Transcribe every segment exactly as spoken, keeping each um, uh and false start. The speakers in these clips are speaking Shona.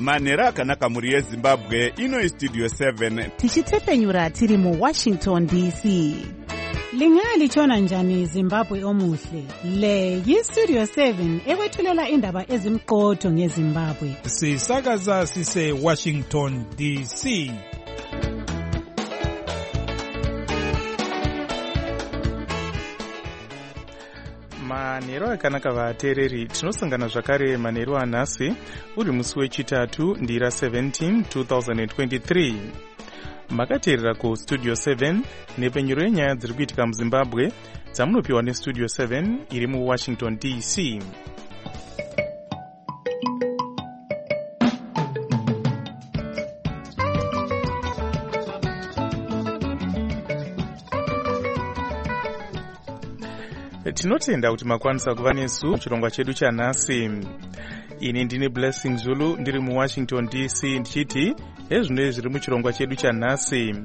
manhero akanaka mhuri yezimbabwe. Ino istudio seven tichitepfenyura tiri muwashington D C. Lingalitshona njani Zimbabwe omuhle? Le yistudio seven ekwethulela indaba ezimqotho ngeZimbabwe. Sisakaza sise Washington D C. Manhero akanaka vateereri, tinosangana zvakare manhero anhasi uri musi wechitatu ndira seventeen twenty twenty-three. Makateerera ku Studio seven nepenyero yenyaya dziri kuitika muZimbabwe dzamunopiwa neStudio seven iri muWashington D C. Tinotenda kuti makwanisa kuva nesu chirongwa chedu chanhasi. Ini ndine Blessing Zulu ndiri muWashington D C ndichiti ezvino zviri muchirongwa chedu chanhasi.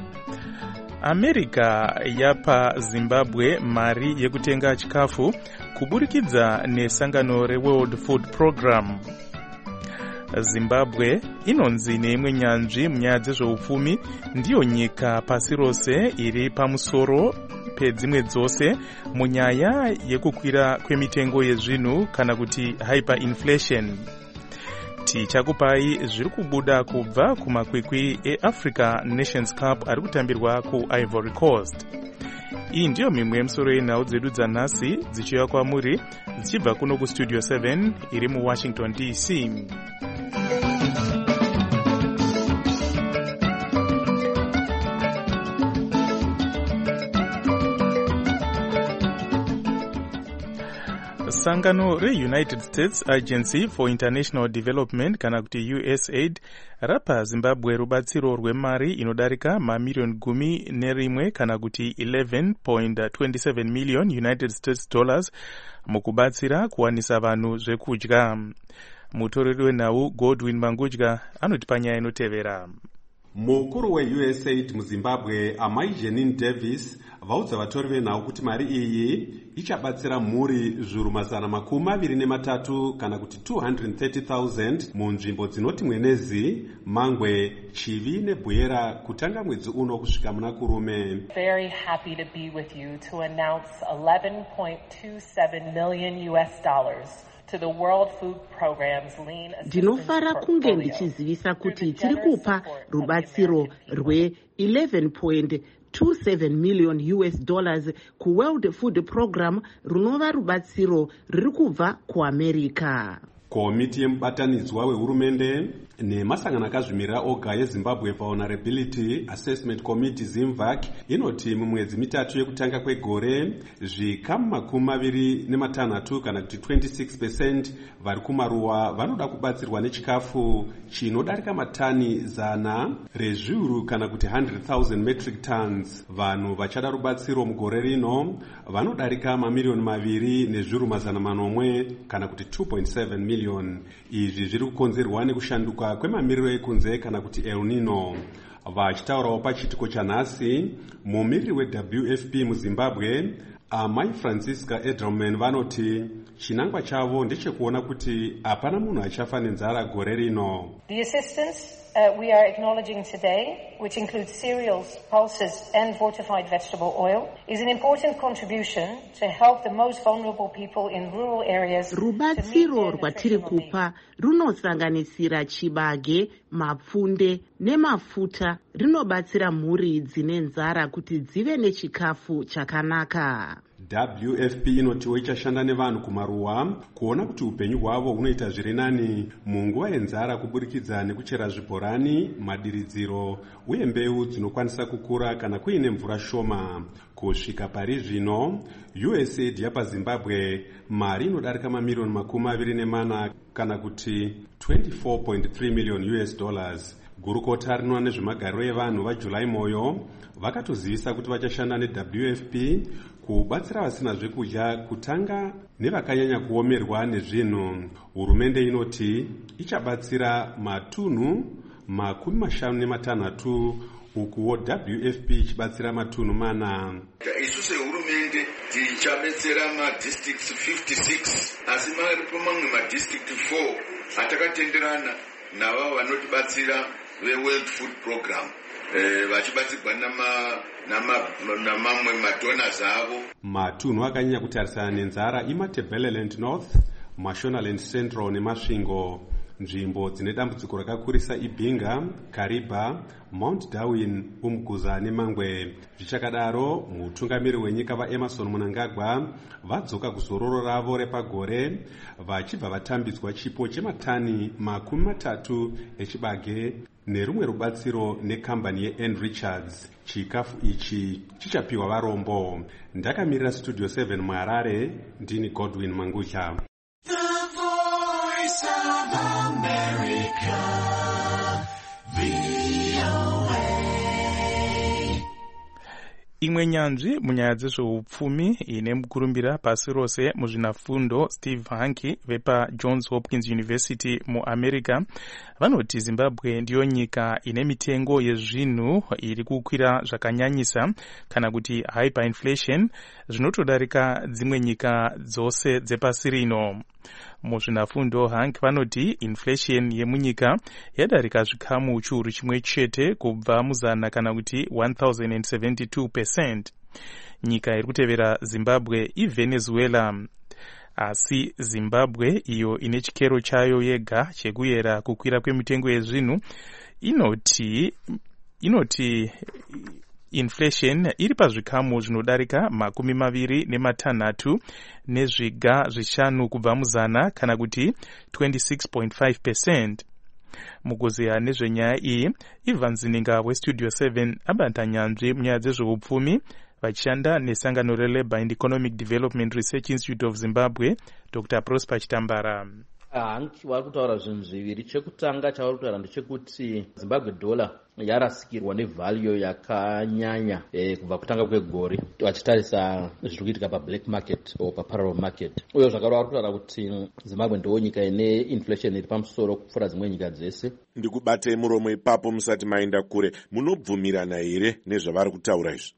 America yapa Zimbabwe mari yekutenga chikafu kuburikidza nesangano reWorld Food Program. Zimbabwe inonzi neimwe nyanzvi munyaya dzezveupfumi ndiyo nyika pasi rose iri pamusoro pedzimwe dzose munyaya yekukwira kwemitengo yezvinhu kana kuti hyperinflation. Tichakupai zviri kubuda kubva kumakwikwi eAfrica Nations Cup ari kutambirwa kuIvory Coast. Iyi ndiyo mimwe yemisoro yenhau dzedu dzanhasi dzichiuya kwamuri dzichibva kuno kuStudio seven iri muWashington D C. Sangano re-United States Agency for International Development kana kuti U S A I D rapa Zimbabwe rubatsiro rwemari inodarika mamiliyoni gumi nerimwe kana kuti eleven point two seven million United States dollars mukubatsira kuwanisa vanhu zvekudya. Mutoreri wenhau Godwin Mangudya anoti panyaya inotevera. Mukuru we-U S A I D muZimbabwe Amai Janine Davis vaudza vatori venhau kuti mari iyi ichabatsira mhuri zviuru mazana makumi maviri nematatu kana kuti two hundred thirty thousand munzvimbo dzinoti Mwenezi, Mangwe, Chivi neBwera kutanga mwedzi uno kusvika muna kurume. Very happy to be with you to announce eleven point two seven million U S dollars to the World Food Program's lean ndinofara kunge ndichizivisa kuti tiri kupa rubatsiro rwe eleven point two seven million U S dollars ku World Food Program runova rubatsiro riri kubva kuAmerica. Komiti yemubatanidzwa wehurumende nemasangano akazvimirira oga yeZimbabwe Vulnerability Assessment Committee ZIMVAC inoti mumwedzi mitatu yekutanga kwegore zvikamu makumi maviri nematanhatu kana kuti twenty-six percent vari kumaruwa vanoda kubatsirwa nechikafu chinodarika matani zana rezviuru kana kuti one hundred thousand metric tons. Vanhu vachada rubatsiro mugore rino vanodarika mamiliyoni maviri nezviuru mazana manomwe kana kuti two point seven million. Izvi zviri kukonzerwa nekushanduka kwemamiriro ekunze kana kuti El Nino. Vachitaurawo pachitiko chanhasi mumiriri weW F P muZimbabwe Amai Francisca Edelman vanoti chinangwa chavo ndechekuona kuti hapana munhu achafa nenzara gore rino. The assistance uh, we are acknowledging today, which includes cereals, pulses and fortified vegetable oil, is an important contribution to help the most vulnerable people in rural areas. Rubatsiro rwatiri kupa runosanganisira chibage, mapfunde nemafuta rinobatsira mhuri dzine nzara kuti dzive nechikafu chakanaka. W F P inotiwo ichashanda nevanhu kumaruwa kuona kuti upenyu hwavo hunoita zviri nani munguva yenzara kuburikidza nekuchera zvibhorani, madiridziro uye mbeu dzinokwanisa kukura kana kuine mvura shoma. Kusvika pari zvino U S A I D yapa Zimbabwe mari inodarika mamiliyoni makumi maviri nemana kana kuti twenty-four point three million U S dollars. Gurukota rinoona nezvemagariro evanhu vaJulai Moyo vakatozivisa kuti vachashanda neW F P kubatsira vasina zvekudya kutanga nevakanyanya kuomerwa nezvinhu. Hurumende inoti ichabatsira matunhu makumi mashanu nematanhatu ukuwo W F P ichibatsira matunhu mana. Isu sehurumende tichabetsera madistricts fifty-six asi mari pomamwe madistrict four atakatenderana navavo vanotibatsira veworld food program vachibatsirwa namamwe madonors avo. Matunhu akanyanya kutarisana nenzara imaTebeleland North, Mashonaland Central nemasvingo. Nzvimbo dzine dambudziko rakakurisa ibhinga, Kariba, Mount Darwin, Umguza nemangwe. Zvichakadaro, mutungamiri wenyika vaEmerson Mnangagwa vadzoka kuzororo ravo repagore vachibva vatambidzwa chipo chematani makumi matatu echibage nerumwe rubatsiro nekambani yeN Richards. Chikafu ichi chichapiwa varombo. Ndakamirira Studio seven muHarare, ndini Godwin Mangutya. Imwe nyanzvi munyaya dzezveupfumi ine mukurumbira pasi rose muzvinafundo Steve Hanke vepa Johns Hopkins University muAmerica vanoti Zimbabwe ndiyo nyika ine mitengo yezvinhu iri kukwira zvakanyanyisa kana kuti hyperinflation zvinotodarika dzimwe nyika dzose dzepasi rino. Muzvinafundo Hanke vanoti inflation yemunyika yadarika zvikamu chiuru chimwe chete kubva muzana kana kuti one thousand seventy-two percent. Nyika iri kutevera Zimbabwe iVenezuela. Asi Zimbabwe iyo ine chikero chayo yega chekuyera kukwira kwemitengo yezvinhu inoti inoti inflation iri pazvikamu zvinodarika makumi maviri nematanhatu nezviga zvishanu kubva muzana kana kuti twenty-six point five percent. Mukuziya nezvenyaya iyi, Ivan Zininga weStudio seven abata nyanzvi munyaya dzezveupfumi vachishanda nesangano reLabour and Economic Development Research Institute of Zimbabwe, Doctor Prosper Chitambara. Hanki vari kutaura zvinhu zviviri. Chekutanga chavari kutaura ndechekuti Zimbabwe dollar yarasikirwa nevalue yakanyanya e, kubva kutanga kwegore vachitarisa zviri kuitika pablack market o paparallel market. Uye zvakaro vari kutaura kuti Zimbabwe ndiyo nyika ine inflation iri pamusoro kupfuura dzimwe nyika dzese. Ndikubatei muromo ipapo musati maenda kure, munobvumirana here nezvavari kutaura izvi?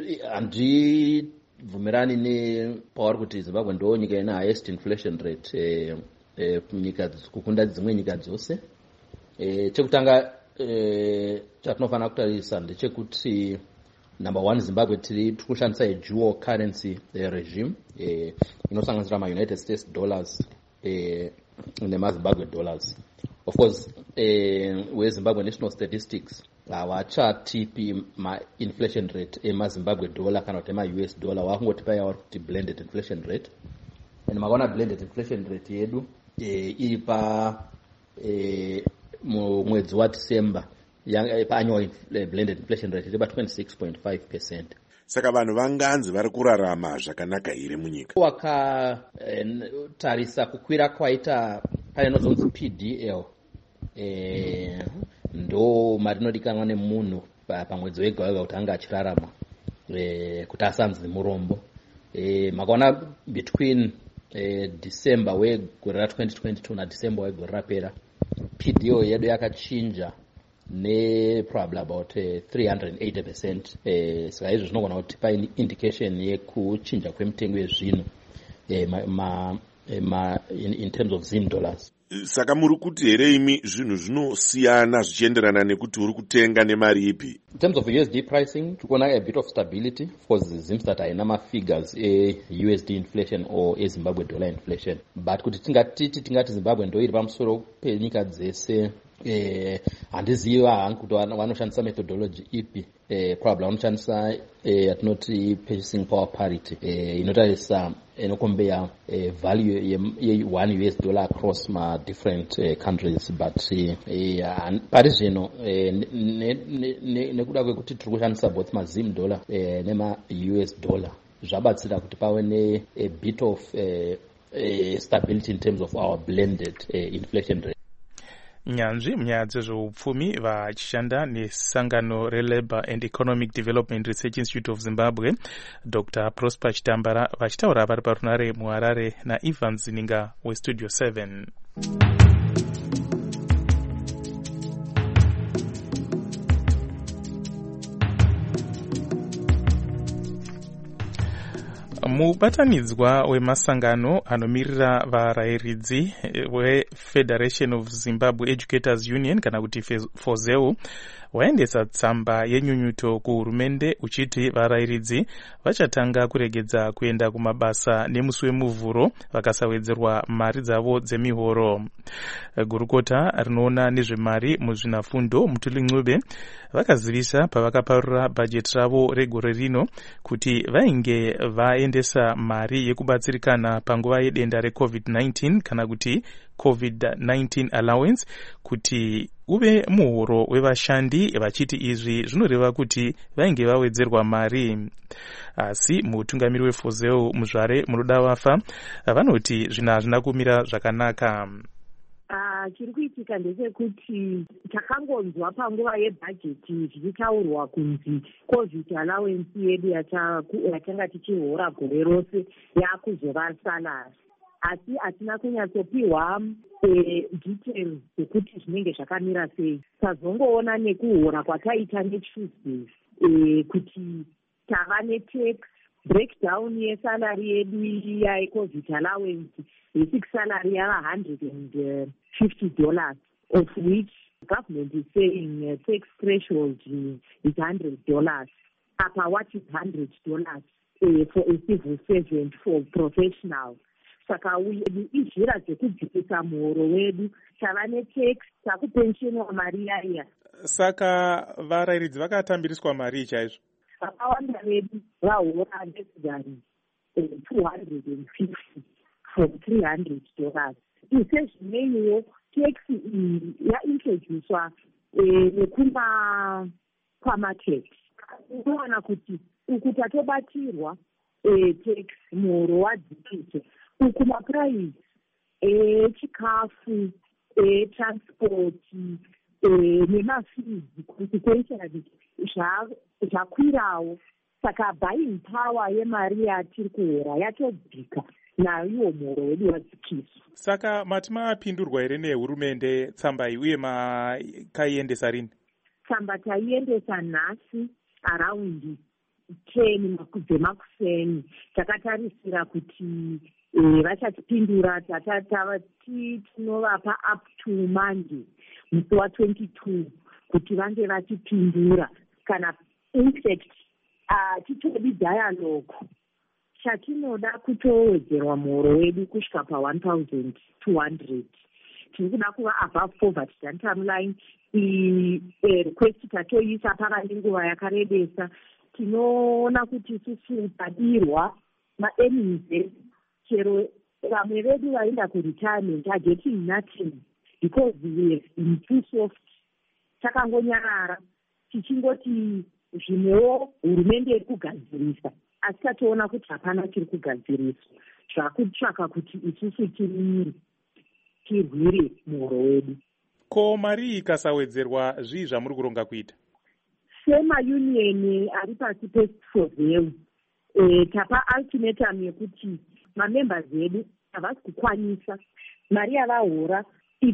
Handibvumirani nepavari kuti Zimbabwe ndiyo nyika ine highest inflation rate e, e, nyika kukunda dzimwe nyika dzose. E, chekutanga e, chatinofanira kutarisa ndechekuti number one Zimbabwe tiri kushandisa dual currency e, regime e, inosanganisira ma-United States dollars e, nemaZimbabwe dollars. Of course, e, weZimbabwe National Statistics havachatipi ma-inflation rate emaZimbabwe dollar kana kuti ema-U S dollar, wakungoti yavari kuti blended inflation rate. And makaona blended inflation rate yedu e, iri pa e, mwedzi waDecember pa-annual blended inflation rate iri pa twenty-six point five percent. Saka vanhu vanganzi vari kurarama zvakanaka here munyika. Wakatarisa e, kukwira kwaita pane inozonzi P D L e, ndo marinodikanwa nemunhu pamwedzi wega wega kuti anga achirarama e, kuti asanzi murombo. E, makaona between e, December wegore ra twenty twenty-two na December wegore rapera P D L yedu yakachinja ne probably about uh, three hundred eighty percent. Eh, saka izvo zvinogona kuti paine indication yekuchinja kwemitengo yezvinhu eh, ma, ma, ma, in, in terms of zim dollars. Saka muri kuti here imi zvinhu zvinosiyana zvichienderana nekuti uri kutenga nemari ipi? In terms of U S D pricing, tukuona a bit of stability. Of course, ZimStat haina ma-figures e-U S D inflation or e-Zimbabwe dollar inflation. But kuti tingatiti tingati Zimbabwe ndo iri pamusoro penyika dzese, eh, handiziva hangu kuti vanoshandisa methodology ipi. Eh, probably vanoshandisa eh, atinoti purchasing power parity eh, inotarisa inokombeya eh, value ye, ye one U S dollar across ma different eh, countries, but eh, pari zvino eh, nekuda ne, kwekuti tiri kushandisa both ma zim dollar eh, nema U S dollar zvabatsira kuti pave ne a bit of eh, eh, stability in terms of our blended eh, inflation rate. Nyanzvi munyaya dzezveupfumi vachishanda nesangano reLabour and Economic Development Research Institute of Zimbabwe, Doctor Prosper Chitambara vachitaura vari parunare muHarare naIvan Zininga weStudio seven. mubatanidzwa wemasangano anomirira varayiridzi weFederation of Zimbabwe Educators Union kana kuti FOZEU waendesa tsamba yenyunyuto kuhurumende uchiti varayiridzi vachatanga kuregedza kuenda kumabasa nemusi wemuvhuro vakasawedzerwa mari dzavo dzemihoro. Gurukota rinoona nezvemari muzvinafundo Mutuli Ncube vakazivisa pavakaparura bhajeti ravo regore rino kuti vainge vaendesa mari yekubatsirikana panguva yedenda recovid nineteen kana kuti covid nineteen allowance kuti uve muhoro wevashandi, vachiti izvi zvinoreva kuti vainge vawedzerwa mari. Asi mutungamiri weFOZEU muzvare munoda vafa vanoti zvina hazvina kumira zvakanaka. Chiri kuitika ndechekuti takangonzwa panguva yebhajeti zvichitaurwa kunzi covid allowance yedu yatanga tichihora gore rose yakuzova salary, asi hatina kunyatsopiwa details dzekuti zvinenge zvakamira sei. Tazongoona nekuhora kwataita neTuesday kuti tava netax breakdown yesalary yedu iya yecovid allowance basic salary yava one hundred and fifty dollars, of which government is saying uh, tax threshold is one hundred dollars. Upper what is one hundred dollars uh, for a civil servant, for professional. Saka izvira dzekudzikisa muhoro wedu, tava netax, takupensionwa mari yaya. Saka varayiridzi vakatambiriswa mari chaizvo. Vakawanda vedu vahora ndezidari two hundred and fifty from three hundred dollars. Isezvimwewo tax iyi yaintroducwa nekuma pamarket. Unoona kuti uku tatobatirwa tax muhoro wadzikiswa, uku mapuraisi echikafu, etransport nemafizi consequentially zvakwirawo. Saka buying power yemari yatiri kuhora yatodzika nayo iwo muhoro wedu wadzikiswa. Saka mati mapindurwa here nehurumende tsamba iyi uye makaiendesa rini? Tsamba taiendesa nhasi around ten dzemakuseni. Takatarisira kuti vachatipindura, tatati tinovapa up to Monday musi wa twenty-two kuti vange vatipindura kana infact titodi dialogue. Chatinoda kutowedzerwa muhoro wedu kusvika pa one thousand two hundred. Tiri kuda kuva above poverty downtime line. Request tatoisa pakati nguva yakarebesa. Tinoona kuti isusu tadirwa ma-earnings chero vamwe vedu vaenda kuretirement are getting nothing because we have been too soft. Takangonyarara tichingoti zvimwewo hurumende iri kugadzirisa, asi tatoona kuti hapana chiri kugadziriswa. Zvakutsvaka kuti isusu tirwire muhoro wedu. Ko mari ikasawedzerwa zvii zvamuri kuronga kuita? Sema-union ari pasi peFOZEU tapa ultimatum yekuti mamembers edu havasi kukwanisa mari yavahora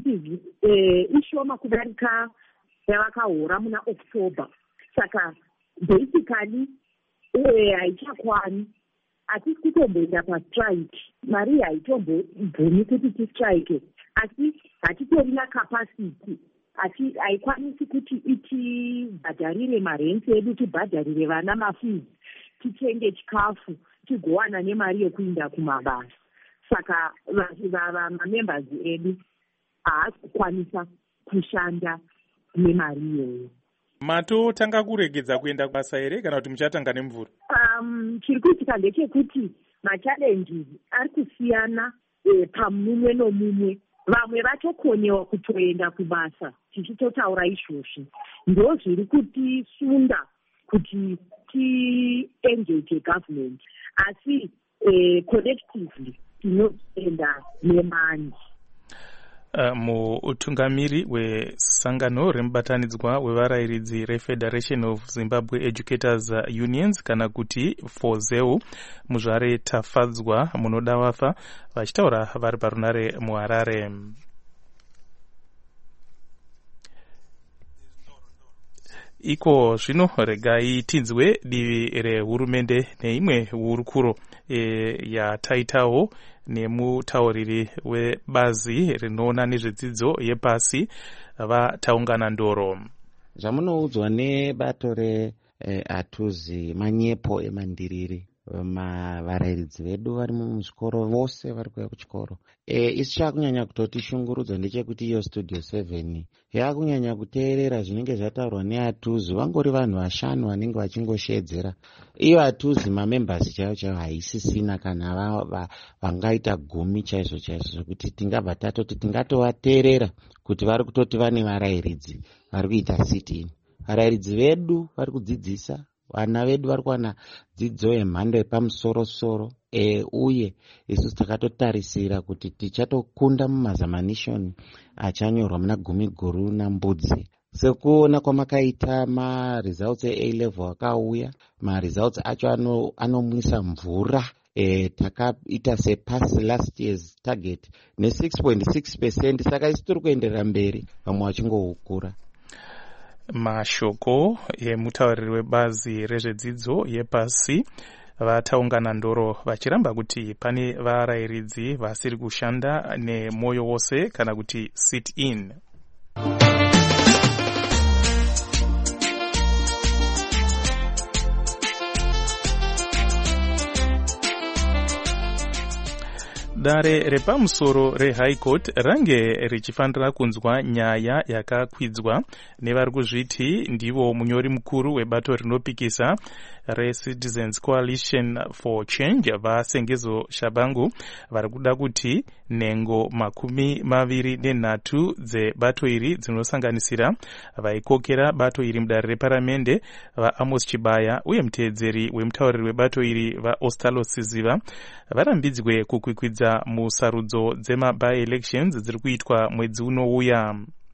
ishoma kudarika yavakahora muna October. Saka basically haichakwani. Hatisi kutomboenda pastrike, mari haitombobvumi kuti tistrike, asi hatitorina capacity. Haikwanisi kuti itibhadharire marenzi edu, tibhadharire vana mafizi, titenge chikafu, tigowana nemari yekuinda kumabasa. Saka mamembers edu haasi kukwanisa kushanda nemari iyoyo. Matotanga kuregedza kuenda kubasa here kana kuti muchatanga nemvura? Um, chiri kuitika ndechekuti machallenges ari kusiyana e, pamumwe nomumwe. Vamwe vatokonyewa kutoenda kubasa, tichitotaura izvozvi. Ndo zviri kutisunda kuti ti-engage government. Asi e, collectively tinoenda nemani. Uh, mutungamiri wesangano remubatanidzwa wevarayiridzi reFederation of Zimbabwe Educators Unions kana kuti FOZEU muzvare Tafadzwa munoda vafa vachitaura vari parunare muHarare. iko zvino regai tinzwe divi rehurumende neimwe hurukuro e, yataitawo nemutauriri webazi rinoona nezvedzidzo yepasi vataungana ndoro. Zvamunoudzwa nebato reatuzi manyepo emandiriri varairidzi vedu vari muzvikoro vose vari kuuya kuchikoro. E, isi chakunyanya kutotishungurudza ndechekuti iyo studio seven yakunyanya kuteerera zvinenge zvataurwa neatuzi, vangori vanhu vashanu vanenge vachingoshedzera. Iyo atuzi mamembers chaivo chaivo haisisina kana vangaita gumi chaizvo chaizvo zvokuti tingabva tatoti tingatovateerera kuti vari kutoti vane varairidzi vari kuita sit-in. Varairidzi vedu vari kudzidzisa, vana vedu vari kuwana dzidzo yemhando yepamusoro-soro, e, uye isusu takatotarisira kuti tichatokunda mumazamanishoni achanyorwa muna gumi guru nambudzi. Sekuona kwamakaita maresults e-A-level akauya, maresults acho anomwisa ano mvura. E, takaita sepasi last year's target ne six point six percent, saka isi tiri kuenderera mberi vamwe vachingohukura. Mashoko emutauriri webazi rezvedzidzo yepasi vataungana ndoro vachiramba kuti pane varairidzi vasiri kushanda nemwoyo wose kana kuti sit in. Dare repamusoro reHigh Court range richifanira kunzwa nyaya yakakwidzwa nevari kuzviti ndivo munyori mukuru webato rinopikisa reCitizens Coalition for Change vaSengezo Shabangu vari kuda kuti nhengo makumi maviri nenhatu dzebato iri dzinosanganisira vaikokera bato iri mudare reparamende vaAmos Chibaya uye muteedzeri wemutauriri webato iri vaOstalo Siziva varambidzwe kukwikwidza musarudzo dzema-by-elections dziri kuitwa mwedzi unouya.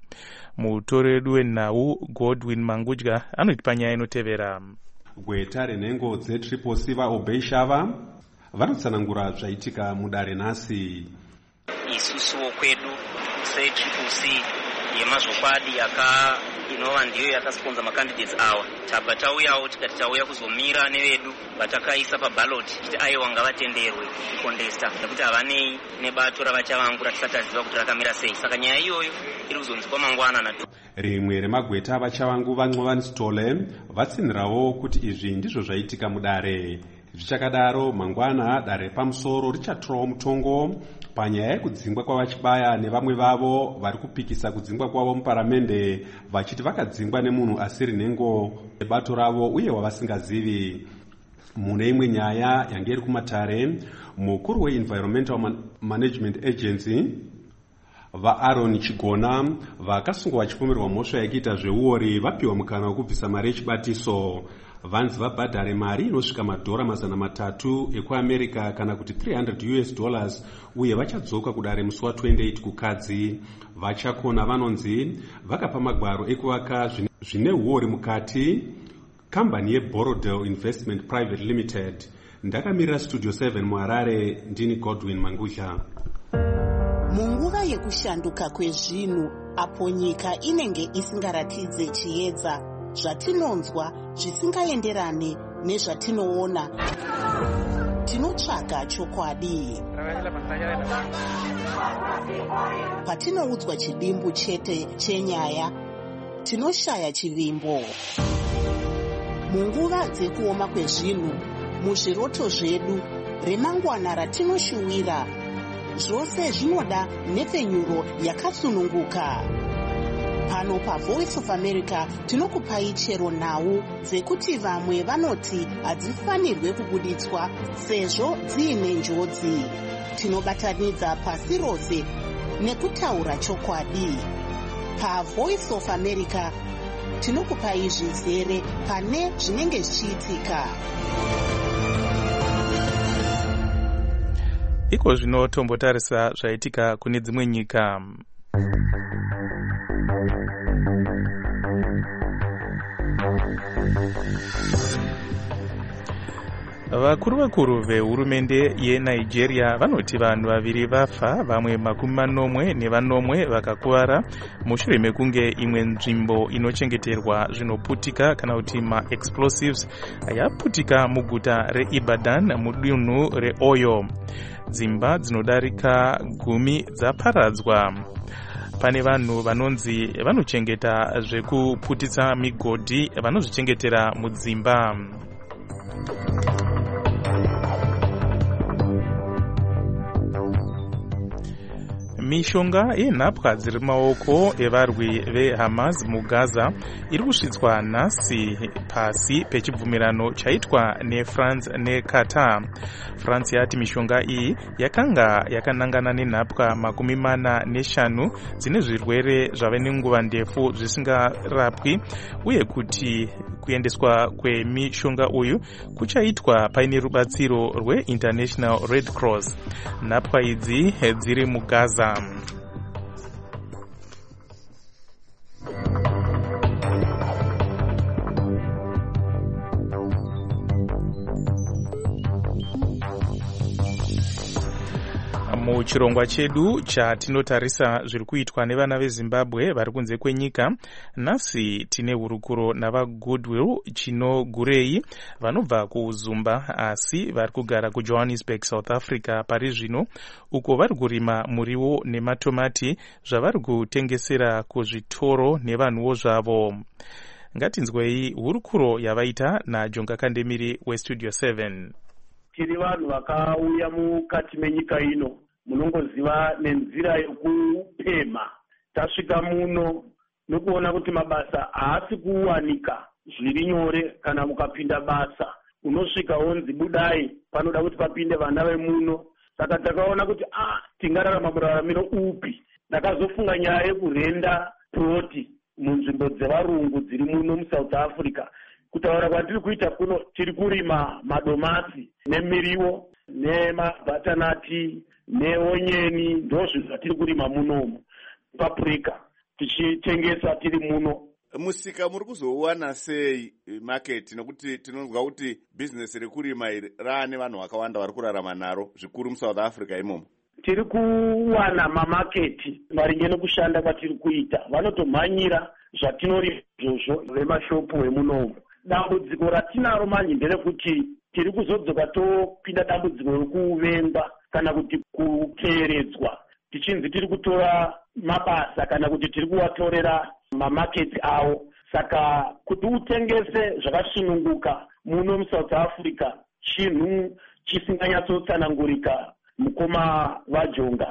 Mutori wedu wenhau Godwin Mangudya anoti panyaya inotevera. Gweta renhengo dzetriple C vaObey Shava vanotsanangura zvaitika mudare nhasi. Isusu kwedu setriple C yemazvokwadi yaka inova ndiyo yakasponza macandidates awa tabva tauyawo tikati tauya kuzomira nevedu vatakaisa paballot kuti aiwa ngavatenderwe kukondesta nekuti havanei nebato ravachavangura tisati taziva kuti rakamira sei. Saka nyaya iyoyo iri kuzonzwa mangwana natu. Rimwe remagweta vachavangu vaNcovani Stole vatsinhirawo kuti izvi ndizvo zvaitika mudare. Zvichakadaro mangwana dare pamusoro richatorawo mutongo panyaya yekudzingwa kwavachibaya nevamwe vavo vari kupikisa kudzingwa kwavo muparamende vachiti vakadzingwa nemunhu asiri nhengo ebato ravo uye wavasingazivi. Mune imwe nyaya yange iri kumatare, mukuru weEnvironmental Man- Management Agency vaAaron Chigona vakasungwa vachipomerwa mhosva yakuita zveuori vapiwa mukana wekubvisa mari yechibatiso. Vanzi vabhadhare mari inosvika madhora mazana matatu ekuAmerica kana kuti three hundred US dollars uye vachadzoka kudare musi wa28 kukadzi. Vachakona vanonzi vakapa magwaro ekuvaka zvine uori mukati kambani yeBorodale Investment Private Limited. Ndakamirira Studio seven muHarare, ndini Godwin Mangudya. Munguva yekushanduka kwezvinhu apo nyika inenge isingaratidze chiedza, zvatinonzwa zvisingaenderane nezvatinoona, tinotsvaga chokwadi. Patinoudzwa chidimbu chete chenyaya, tinoshaya chivimbo. Munguva dzekuoma kwezvinhu, muzviroto zvedu, remangwana ratinoshuwira, zvose zvinoda nhepfenyuro yakasununguka. Pano paVoice of America tinokupai chero nhau dzekuti vamwe vanoti hadzifanirwe kubuditswa sezvo dziine njodzi. Tinobatanidza pasi rose nekutaura chokwadi. PaVoice of America tinokupai zvizere pane zvinenge zvichiitika. Iko zvino tombotarisa zvaitika kune dzimwe nyika. vakuru vakuru vehurumende yenigeria vanoti vanhu vaviri vafa vamwe makumi manomwe nevanomwe vakakuvara mushure mekunge imwe nzvimbo inochengeterwa zvinoputika kana kuti maexplosives yaputika muguta reibadan mudunhu reoyo. Dzimba dzinodarika gumi dzaparadzwa. Pane vanhu vanonzi vanochengeta zvekuputisa migodhi vanozvichengetera mudzimba. Mishonga yenhapwa dziri maoko evarwi veHamas muGaza iri kusvitswa nhasi pasi pechibvumirano chaitwa neFrance neQatar. France yati mishonga iyi yakanga yakanangana nenhapwa makumi mana neshanu dzine zvirwere zvave nenguva ndefu zvisingarapwi uye kuti kuendeswa kwemishonga uyu kuchaitwa paine rubatsiro rweInternational Red Cross. Nhapwa idzi dziri muGaza. Muchirongwa chedu chatinotarisa zviri kuitwa nevana veZimbabwe vari kunze kwenyika, nhasi tine hurukuro navaGoodwill Chinogurei vanobva kuZumba asi vari kugara kuJohannesburg, South Africa pari zvino, uko vari kurima muriwo nematomati zvavari kutengesera kuzvitoro nevanhuwo zvavo. Ngatinzwei hurukuro yavaita naJonga Kandemiri weStudio seven. Tiri vanhu vakauya mukati menyika ino, munongoziva nenzira yekupema. Tasvika muno nokuona kuti mabasa haasi kuwanika zviri nyore. Kana mukapinda basa unosvika wonzi budai, panoda kuti papinde vana vemuno. Saka takaona kuti ah tingararama muraramiro upi. Ndakazofunga nyaya yekurenda ploti munzvimbo dzevarungu dziri muno muSouth Africa. Kutaura kwatiri kuita kuno tiri kurima madomasi nemiriwo nemabhatanati neonyeni, ndozvinhu zvatiri kurima munomu. Paprika tichitengesa tiri muno. Musika muri kuzowana sei market, nekuti tinonzwa kuti business rekurima iri raane vanhu vakawanda vari kurarama naro zvikuru muSouth Africa imomo? Tiri kuwana mamaketi maringe nekushanda kwatiri kuita. Vanotomhanyira zvatinorima izvozvo vemashopu emunomu. Dambudziko ratinaro manje nderekuti tiri kuzodzoka topinda dambudziko rekuvengwa kana kuti kukeredzwa. Tichinzi tiri kutora mabasa kana kuti tiri kuvatorera mamaketi avo. Saka kuti utengese zvakasununguka muno muSouth Africa chinhu chisinganyatsotsanangurika mukoma vaJonga.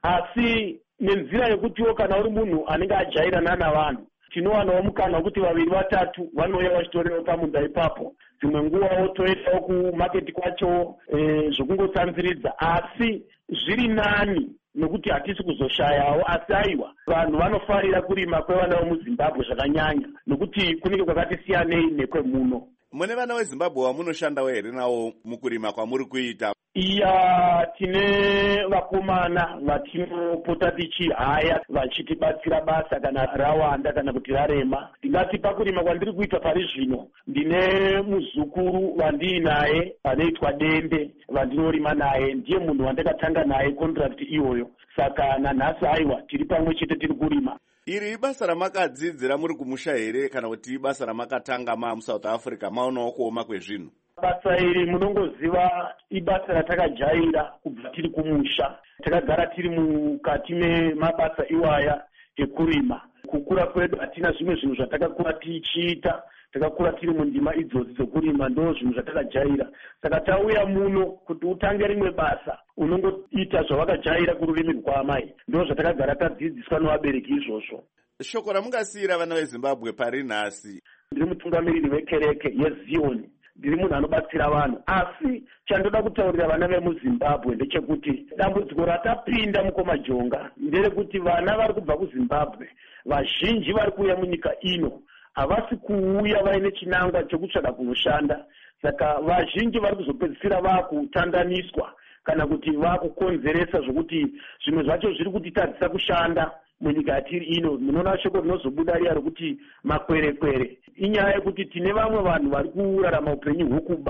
Asi nenzira yekutiwo kana uri munhu anenge ajairana navanhu, tinowanawo mukana wekuti vaviri vatatu vanouya vachitorewo pamunda ipapo. Dzimwe nguvawo toendawo kumaketi kwacho e, zvokungotsanziridza. Asi zviri nani nokuti hatisi kuzoshayawo. Asi aiwa, vanhu vanofarira kurima kwevana vemuZimbabwe zvakanyanya nokuti kunenge kwakati siyanei nekwemuno. Mune vana veZimbabwe vamunoshandawo here nawo mukurima kwamuri kuita? Iya, tine vakomana vatinopota tichihaya vachitibatsira basa kana rawanda kana kuti rarema. Ndingati pakurima kwandiri kuita pari zvino ndine muzukuru vandiinaye anoitwa Dembe vandinorima naye. Ndiye munhu wandakatanga naye contract iyoyo. Saka nanhasi aiwa tiri pamwe chete tiri kurima. Iri ibasa ramakadzidzira muri kumusha here kana kuti ibasa ramakatanga ma muSouth Africa maonawo kuoma kwezvinhu? Basa iri munongoziva ibasa ratakajaira kubva tiri kumusha. Takagara tiri mukati memabasa iwaya ekurima. Kukura kwedu hatina zvimwe zvinhu zvatakakura tichiita. Takakura tiri mundima idzodzi dzokurima, ndo zvinhu zvatakajaira. Saka tauya muno kuti utange rimwe basa unongoita zvavakajaira kururimi rwaamai. Ndo zvatakagara tadzidziswa nevabereki izvozvo. Shoko ramungasiyira vana veZimbabwe pari nhasi? Ndiri mutungamiriri wekereke yeZion. Ndiri munhu anobatsira vanhu. Asi chandoda kutaurira vana vemuZimbabwe ndechekuti dambudziko ratapinda mukoma Jonga nderekuti vana vari kubva kuZimbabwe vazhinji vari kuuya munyika ino havasi kuuya vaine chinangwa chekutsvaka kunoshanda. Saka vazhinji vari kuzopedzisira vakutandaniswa kana kuti vakukonzeresa zvokuti zvimwe zvacho zviri kutitadzisa kushanda munyika yatiri ino. Munoona shoko rinozobuda riya rokuti makwerekwere. Inyaya yekuti tine vamwe vanhu vari kurarama upenyu hwekuba.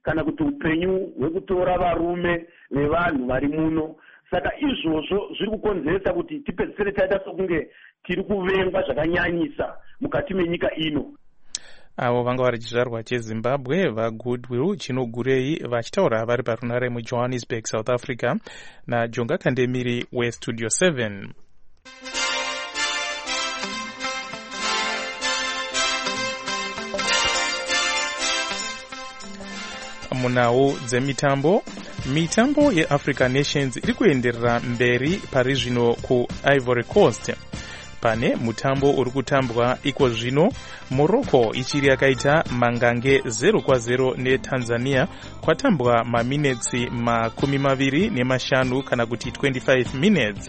kana kuti upenyu hwekutora varume vevanhu vari muno. Saka izvozvo zviri kukonzeresa kuti tipedzisire taita sokunge tiri kuvengwa zvakanyanyisa mukati menyika ino. Avo vanga vari chizvarwa chezimbabwe vagoodwill chinogurei vachitaura vari parunare mujohannesburg, south africa, najonga kandemiri westudio seven. Munhau dzemitambo, mitambo yeAfrica Nations iri kuenderera mberi pari zvino kuIvory Coast. Pane mutambo uri kutambwa iko zvino, Morocco ichiri yakaita mangange zero kwa zero neTanzania, kwatambwa maminitsi makumi maviri nemashanu kana kuti twenty-five minutes.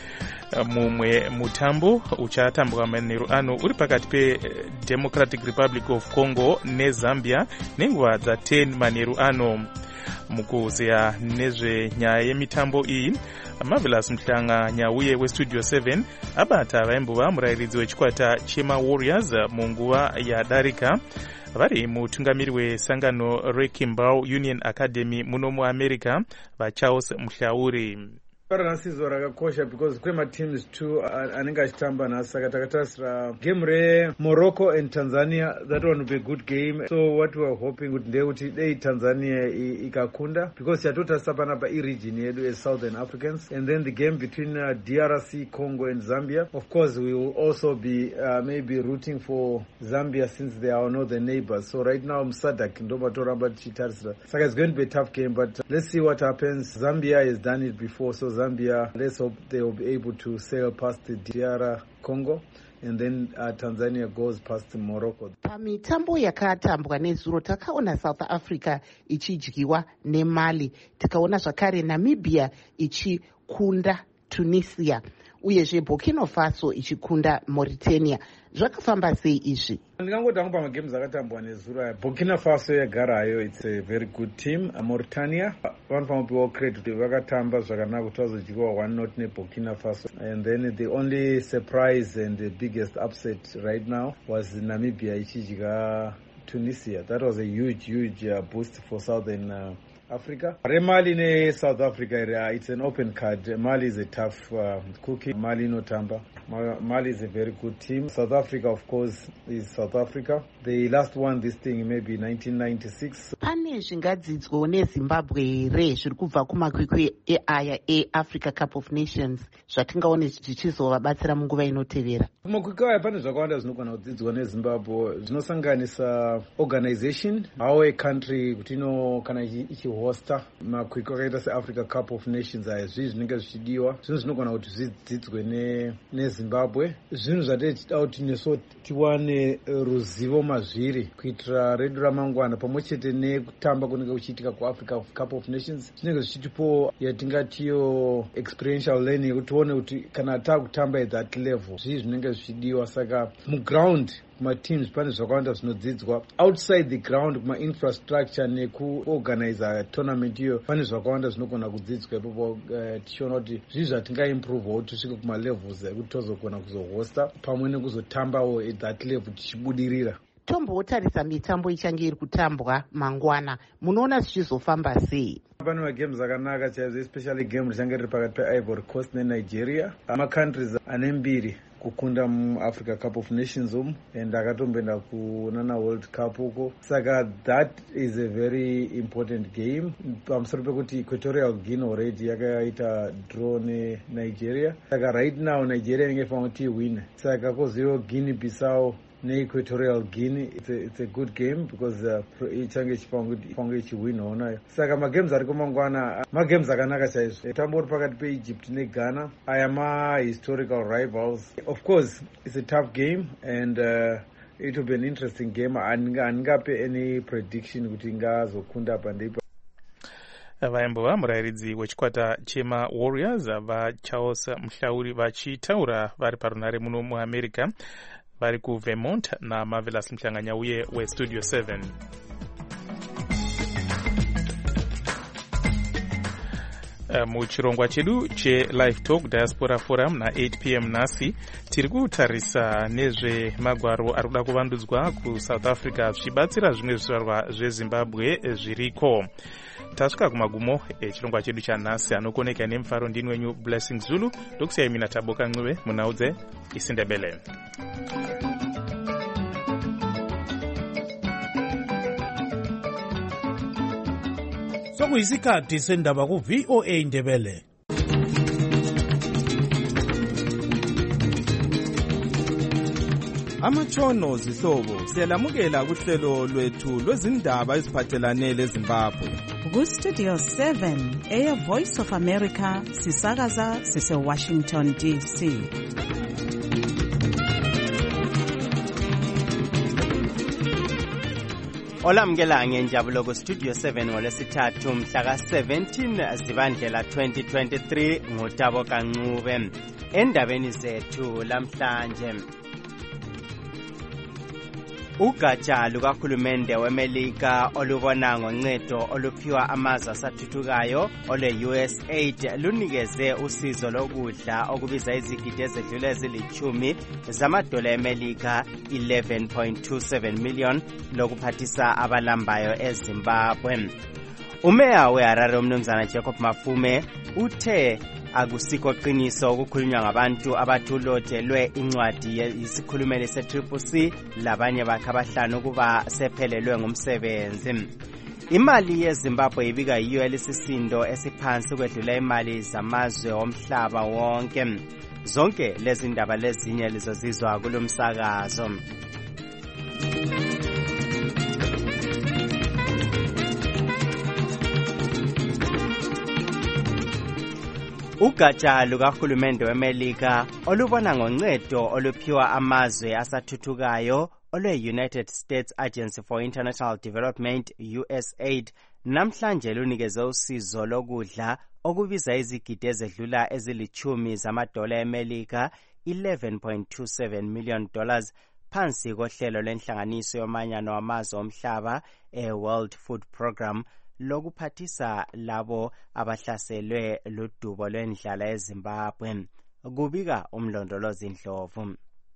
Mumwe mutambo uchatambwa manheru ano uri pakati peDemocratic Republic of Congo neZambia nenguva dza ten manheru ano. Mukuzeya nezvenyaya yemitambo iyi, Marvelous Mhlanga Nyauye westudio seven abata vaimbova murairidzi wechikwata chema Warriors munguva yadarika, vari mutungamiri wesangano reKimball Union Academy muno muAmerica, vaCharles Mhlauri. Paranasizo rakakosha because kwema teams two anenge achitamba nhasi, saka takatarisa game reMorocco and Tanzania. That one will be a good game. So what we are hoping kuti ndekuti dei Tanzania ikakunda, because chatotarisa panapa iregion yedu as Southern Africans, and then the game between uh, D R C Congo and Zambia. Of course we will also be uh, maybe rooting for Zambia since they are northern neighbors. So right now Msadak ndoba toramba tichitarisa, saka it's going to be a tough game, but let's see what happens. Zambia has done it before, so Zambia, let's hope they will be able to sail past the D R Congo, and then uh, Tanzania goes past Morocco. Pamitambo yakatambwa nezuro takaona South Africa ichidyiwa neMali, tikaona zvakare Namibia ichikunda Tunisia, uyezve Burkina Faso ichikunda Mauritania. Zvakafamba sei izvi? Ndingangodanga pamagames akatambwa nezuro. Burkina Faso yagarayo, it's a very good team. Mauritania vanofanira kupiwa credit kuti vakatamba zvakanaka kuti vazodyiwa one not neBurkina Faso. And then the only surprise and the biggest upset right now was Namibia ichidya Tunisia. That was a huge huge uh, boost for Southern uh, Africa. Mali ne South Africa, it's an open card. Mali is a tough uh, cookie. Mali no tamba. Mali is a very good team. South Africa, of course, is South Africa. They last won this thing maybe nineteen ninety-six. Pane zvingadzidzwa neZimbabwe here zviri kubva kumakwikwi eaya eAfrica Cup of Nations zvatingaone zvichizovabatsira munguva inotevera? Kumakwikwi aya pane zvakawanda zvinogona kudzidzwa neZimbabwe, zvinosanganisa organization, how a country kuti ino kana ichihosta makwikwi akaita seAfrica Cup of Nations aya, zvii zvinenge zvichidiwa, zvinhu zvinogona kuti zvidzidzwe ne neZimbabwe. Zvinhu zvatinoda kuti neso tiwane ruzivo mazviri kuitira redu ramangwana, pamwe chete nekutamba kunenge kuchiitika kuAfrica Cup of Nations. Zvinenge zvichitipo yatingatiyo experiential learning kuti tione kuti kana taakutamba at that level zvii zvinenge zvichidiwa. Saka muground kumateams pane zvakawanda zvinodzidzwa, outside the ground kumainfrastructure nekuorganiza tournament iyo pane zvakawanda zvinogona kudzidzwa ipopo. Uh, tichiona kuti zvii zvatingaimprove kuti tisvike kumalevels ekuti tozogona kuzohosta pamwe nekuzotambawo at that level tichibudirira. Tombotarisa mitambo ichange iri kutambwa mangwana, munoona zvichizofamba sei? Pane magames akanaka chaizvo, especially game richange riri pakati peIvory Coast neNigeria. Amacountries ane mbiri kukunda muAfrica Cup of Nations umu, and akatomboenda kunana World Cup uko. Saka that is a very important game. Pamusoro pekuti Equatorial Guinea already yakaita draw neNigeria. Saka right now Nigeria inenge ifanira kuti iwine. Saka kozivo Guinea Bissau neEquatorial Guinea, it's a, it's a good game because ichange chipange chiwina onayo. Saka magames ari kumangwana magames akanaka chaizvo. Tambo uri pakati peEgypt neGhana, aya ma historical rivals. Of course it's a tough game and uh, it will be an interesting game. Handingape any prediction kuti ingazokunda pandeipa. Vaimbova murairidzi wechikwata chema Warriors vaCharles Mhlauri vachitaura vari parunare muno muAmerica, vari kuVermont naMarvelous Mhlanga Nyauye westudio seven. Uh, muchirongwa chedu chelive talk diaspora forum na eight p m nhasi tiri kutarisa nezvemagwaro ari kuda kuvandudzwa kusouth africa zvichibatsira zvimwe zvizvarwa zvezimbabwe zviriko. Tasvika kumagumo echirongwa chedu chanhasi. Anokoneka nemufaro ndini wenyu Blessing Zulu, ndokusiyai mina Taboka Ncube munhaudze isindebele. Sokuyisikhathi sendaba ku V O A Ndebele. Amatshono zihlobo siyalamukela kuhlelo lwethu lwezindaba eziphathelane leZimbabwe. Ku Studio seven eya Voice of America sisakaza sise Washington D C. Olamukela ngenjabulo ku Studio seven ngolwesithathu mhla ka seventeen Zibandlela twenty twenty-three nguTaboka Ncube. Endabeni zethu lamhlanje, ugatsha lukahulumende weMelika olubona ngoncedo oluphiwa amazwe asathuthukayo ole-U S aid lunikeze usizo lokudla okubiza izigidi ezedlula ezilithumi zamadola eMelika eleven point two seven million lokuphathisa abalambayo eZimbabwe. Umeya weHarare umnumzana Jacob Mafume uthe akusikho qiniso ukukhulunywa ngabantu abathulotelwe incwadi yesikhulumeli se-Triple C labanye bakhe abahlanu kuba sephelelwe ngumsebenzi. Imali yeZimbabwe ibika yiyo elisisindo esiphansi kwedlula imali zamazwe omhlaba wonke. Zonke lezi ndaba lezinye lizozizwa kulomsakazo. Ugatsha lukahulumende weMelika olubona ngoncedo oluphiwa amazwe asathuthukayo olwe-United States Agency for International Development U S aid namhlanje lunikeze usizo lokudla okubiza izigidi ezedlula ezilithumi zamadola eMelika eleven point two seven million dollars phansi kohlelo lwenhlanganiso yomanyano wamazwe omhlaba e-World Food Program lokuphathisa labo abahlaselwe ludubo lwendlala eZimbabwe. Kubika umlondolozi Ndlovu.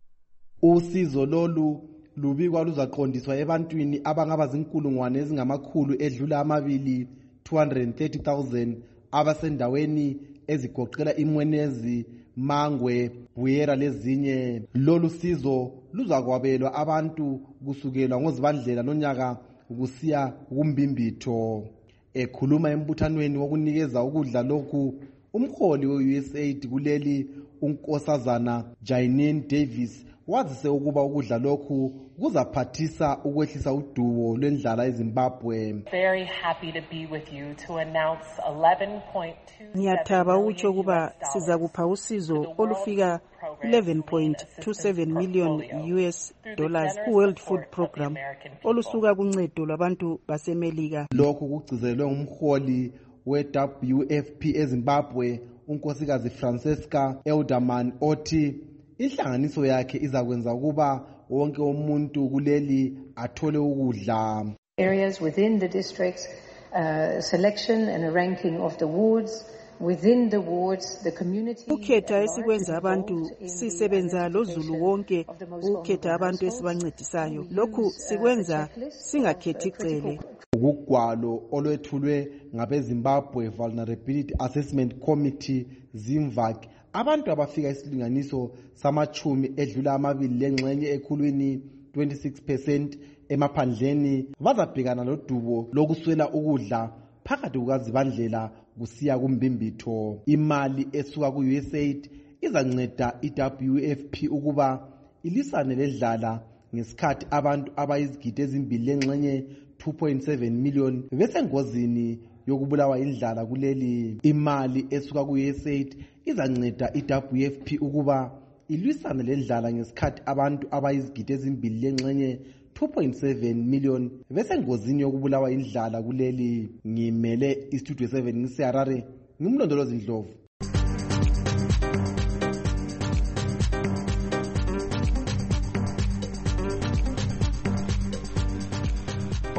Usizo lolu lubikwa luzaqondiswa ebantwini abangaba zinkulungwane ezingamakhulu edlula amabili two hundred thirty thousand abasendaweni ezigoqela iMwenezi, Mangwe, Buyera lezinye. Lolu sizo luzakwabelwa abantu kusukela ngoZibandlela nonyaka ukusiya kumbimbitho. Ekhuluma embuthanweni wokunikeza ukudla lokhu, umholi we-U S aid kuleli unkosazana Janine Davis wazise ukuba ukudla lokhu kuzaphathisa ukwehlisa udubo lwendlala eZimbabwe. Very happy to be with you to announce eleven point two seven Ngiyathaba ukusho kuba siza kupha usizo olufika eleven point two seven million U S dollars ku-World Food Program olusuka kuncedo lwabantu baseMelika. Lokhu kugcizelwe ngumholi we-W F P eZimbabwe unkosikazi Francesca Elderman othi inhlanganiso yakhe izakwenza ukuba wonke umuntu kuleli athole ukudla. Areas within the districts, uh, selection and a ranking of the wards. Within the wards, the community ukhetha esikwenza abantu sisebenza lozulu wonke ukhetha abantu esibancedisayo. Lokhu sikwenza singakhethi icele. Ukugwalo olwethulwe ngabeZimbabwe Vulnerability Assessment Committee ZIMVAC, abantu abafika isilinganiso samachumi edlula amabili lengxenye ekhulwini twenty-six percent emaphandleni bazabhekana lodubo lokuswela ukudla phakathi kukaZibandlela kusiya kumbimbitho. Imali esuka ku-U S aid izanceda i-W F P ukuba ilisane ledlala ngesikhathi abantu abayizigidi ezimbili lengxenye two point seven million besengozini yokubulawa indlala kuleli. Imali esuka ku-U S aid izanceda i-W F P ukuba ilwisane lendlala ngesikhathi abantu abayizigidi ezimbili lengxenye two point seven million besengozini yokubulawa indlala kuleli. Ngimele iStudio seven ngiseHarare, ngimlondolozi Ndlovu.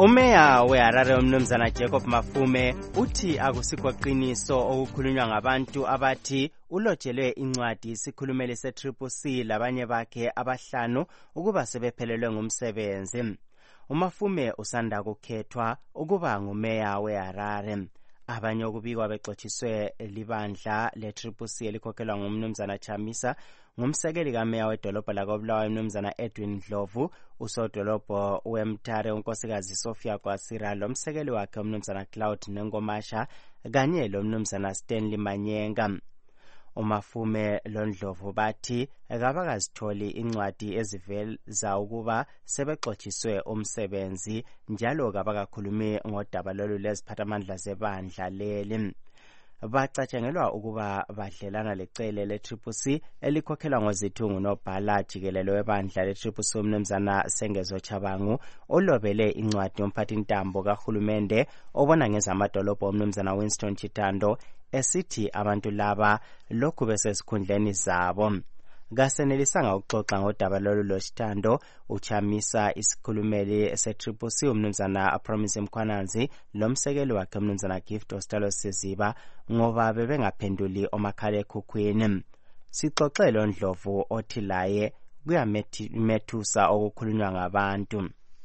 Umeya weHarare umnumzana Jacob Mafume uthi akusikho qiniso okukhulunywa ngabantu abathi ulotshelwe incwadi isikhulumeli se-Triple C labanye bakhe abahlanu ukuba sebephelelwe ngumsebenzi. uMafume usanda kukhethwa ukuba ngumeya weHarare. Abanye okubikwa bexotshiswe libandla le-Triple C elikhokhelwa ngumnumzana Chamisa ngumsekeli kameya wedolobho lakoBulawayo umnumzana Edwin Ndlovu, usodolobho weMtare unkosikazi Sophia Kwasira, lomsekeli wakhe umnumzana Cloud Nengomasha kanye lomnumzana Stanley Manyenga. uMafume loNdlovu bathi kabakazitholi incwadi eziveza ukuba sebexotshiswe umsebenzi, njalo kabakakhulumi ngodaba lolu leziphathamandla zebandla leli. Bacatshangelwa ukuba badlelana lecele le-Triple C elikhokhelwa ngozithu ngunobhala jikelelo webandla le-Triple C umnumzana Sengezo Chabangu, olobele incwadi yomphathintambo kahulumende obona ngezamadolobho umnumzana Winston Chitando, esithi abantu laba lokhu besesikhundleni zabo. Kasenelisanga ukuxoxa ngodaba lolu loSithando, uChamisa isikhulumeli se-Triple C umnumzana Promise Mkhwananzi lomsekeli wakhe umnumzana Gift Ostalo Siziba ngoba bebengaphenduli omakhalekhukhwini. Sixoxele uNdlovu othi laye kuyamethusa okukhulunywa ngabantu.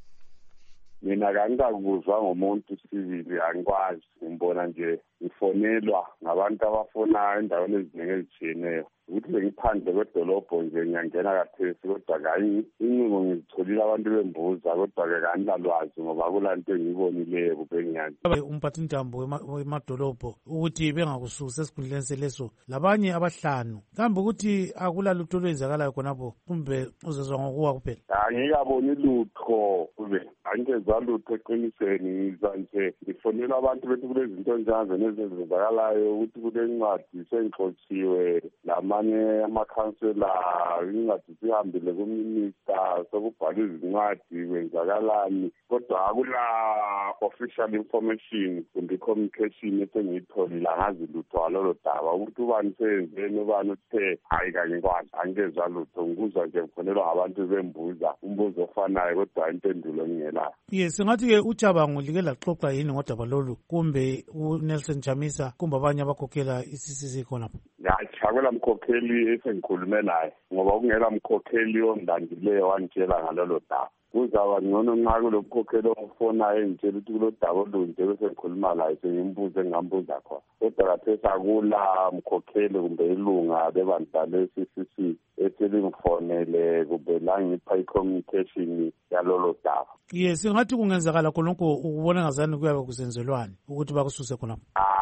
Mina kangikakuzwa ngomuntu sivili, angikwazi, ngibona nje ngifonelwa ngabantu abafona endaweni eziningi ezitshiyeneyo ukuthi bengiphandle kwedolobho nje ngiyangena kathesi, kodwa kayi incingo ngizitholile abantu bembuza, kodwa-ke kangilalwazi ngoba kulanto engiyibonileyo kubengiyazi. Umphathintambo wemadolobho ukuthi bengakususa esikhundleni seleso labanye abahlanu, kambe ukuthi akulalutho olwenzakalayo khonapho kumbe uzezwa ngokuwa kuphela? Angikaboni lutho kube angezwa lutho eqinisweni, ngizwa nje ngifonela abantu bethi kulezinto njalo nezenzakalayo ukuthi kulencwadi sengixotshiwe lamanye amakhansela, incwadi sihambile kuminista sokubhala izincwadi kwenzakalani, kodwa akula official information kumbe communication esengiyitholile. Angazi lutho walolo daba ukuthi ubani senzeni, ubani uthe hayi kanye kwazi, angezwa lutho. Ngikuzwa nje ngifonelwa ngabantu bembuza umbuzo ofanayo kodwa impendulo ngingelayo. Yes, singathi-ke uChabangu like laxoxa yini ngodaba lolu kumbe uNelson Chamisa kumbe abanye abakhokhela i-C C C khonapho? Akwela mkhokheli esengikhulume naye ngoba kungela mkhokheli ondandileyo wantshela ngalolo daba. Kuzaba ngcono nxa kulo mkhokheli ofonayo engitshela ukuthi kulo daba olunje bese ngikhuluma laye sengimbuze engingambuza khona, kodwa kathesi akula mkhokheli kumbe ilunga lebandla le-C C C eselingifonele kumbe la ngipha i-communication yalolo daba. Yes, singathi kungenzakala khonokho ukubona ngazani kuyabe kusenzelwani ukuthi bakususe khonapho?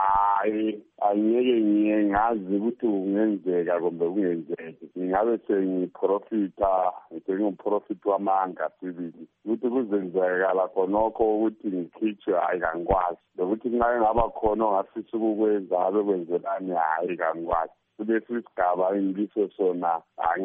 Hayi, angeke ngiye ngazi ukuthi kungenzeka kumbe kungenzeki. Ngingabe sengiprofita, sengiprofita wamanga sibili ukuthi kuzenzekala khonokho ukuthi ngikhitshwe, hayi kangikwazi. Lokuthi nxa ngaba khona ongafisa ukukwenza abe kwenzelani, hayi kangikwazi. Kulesi sigaba ingiso sona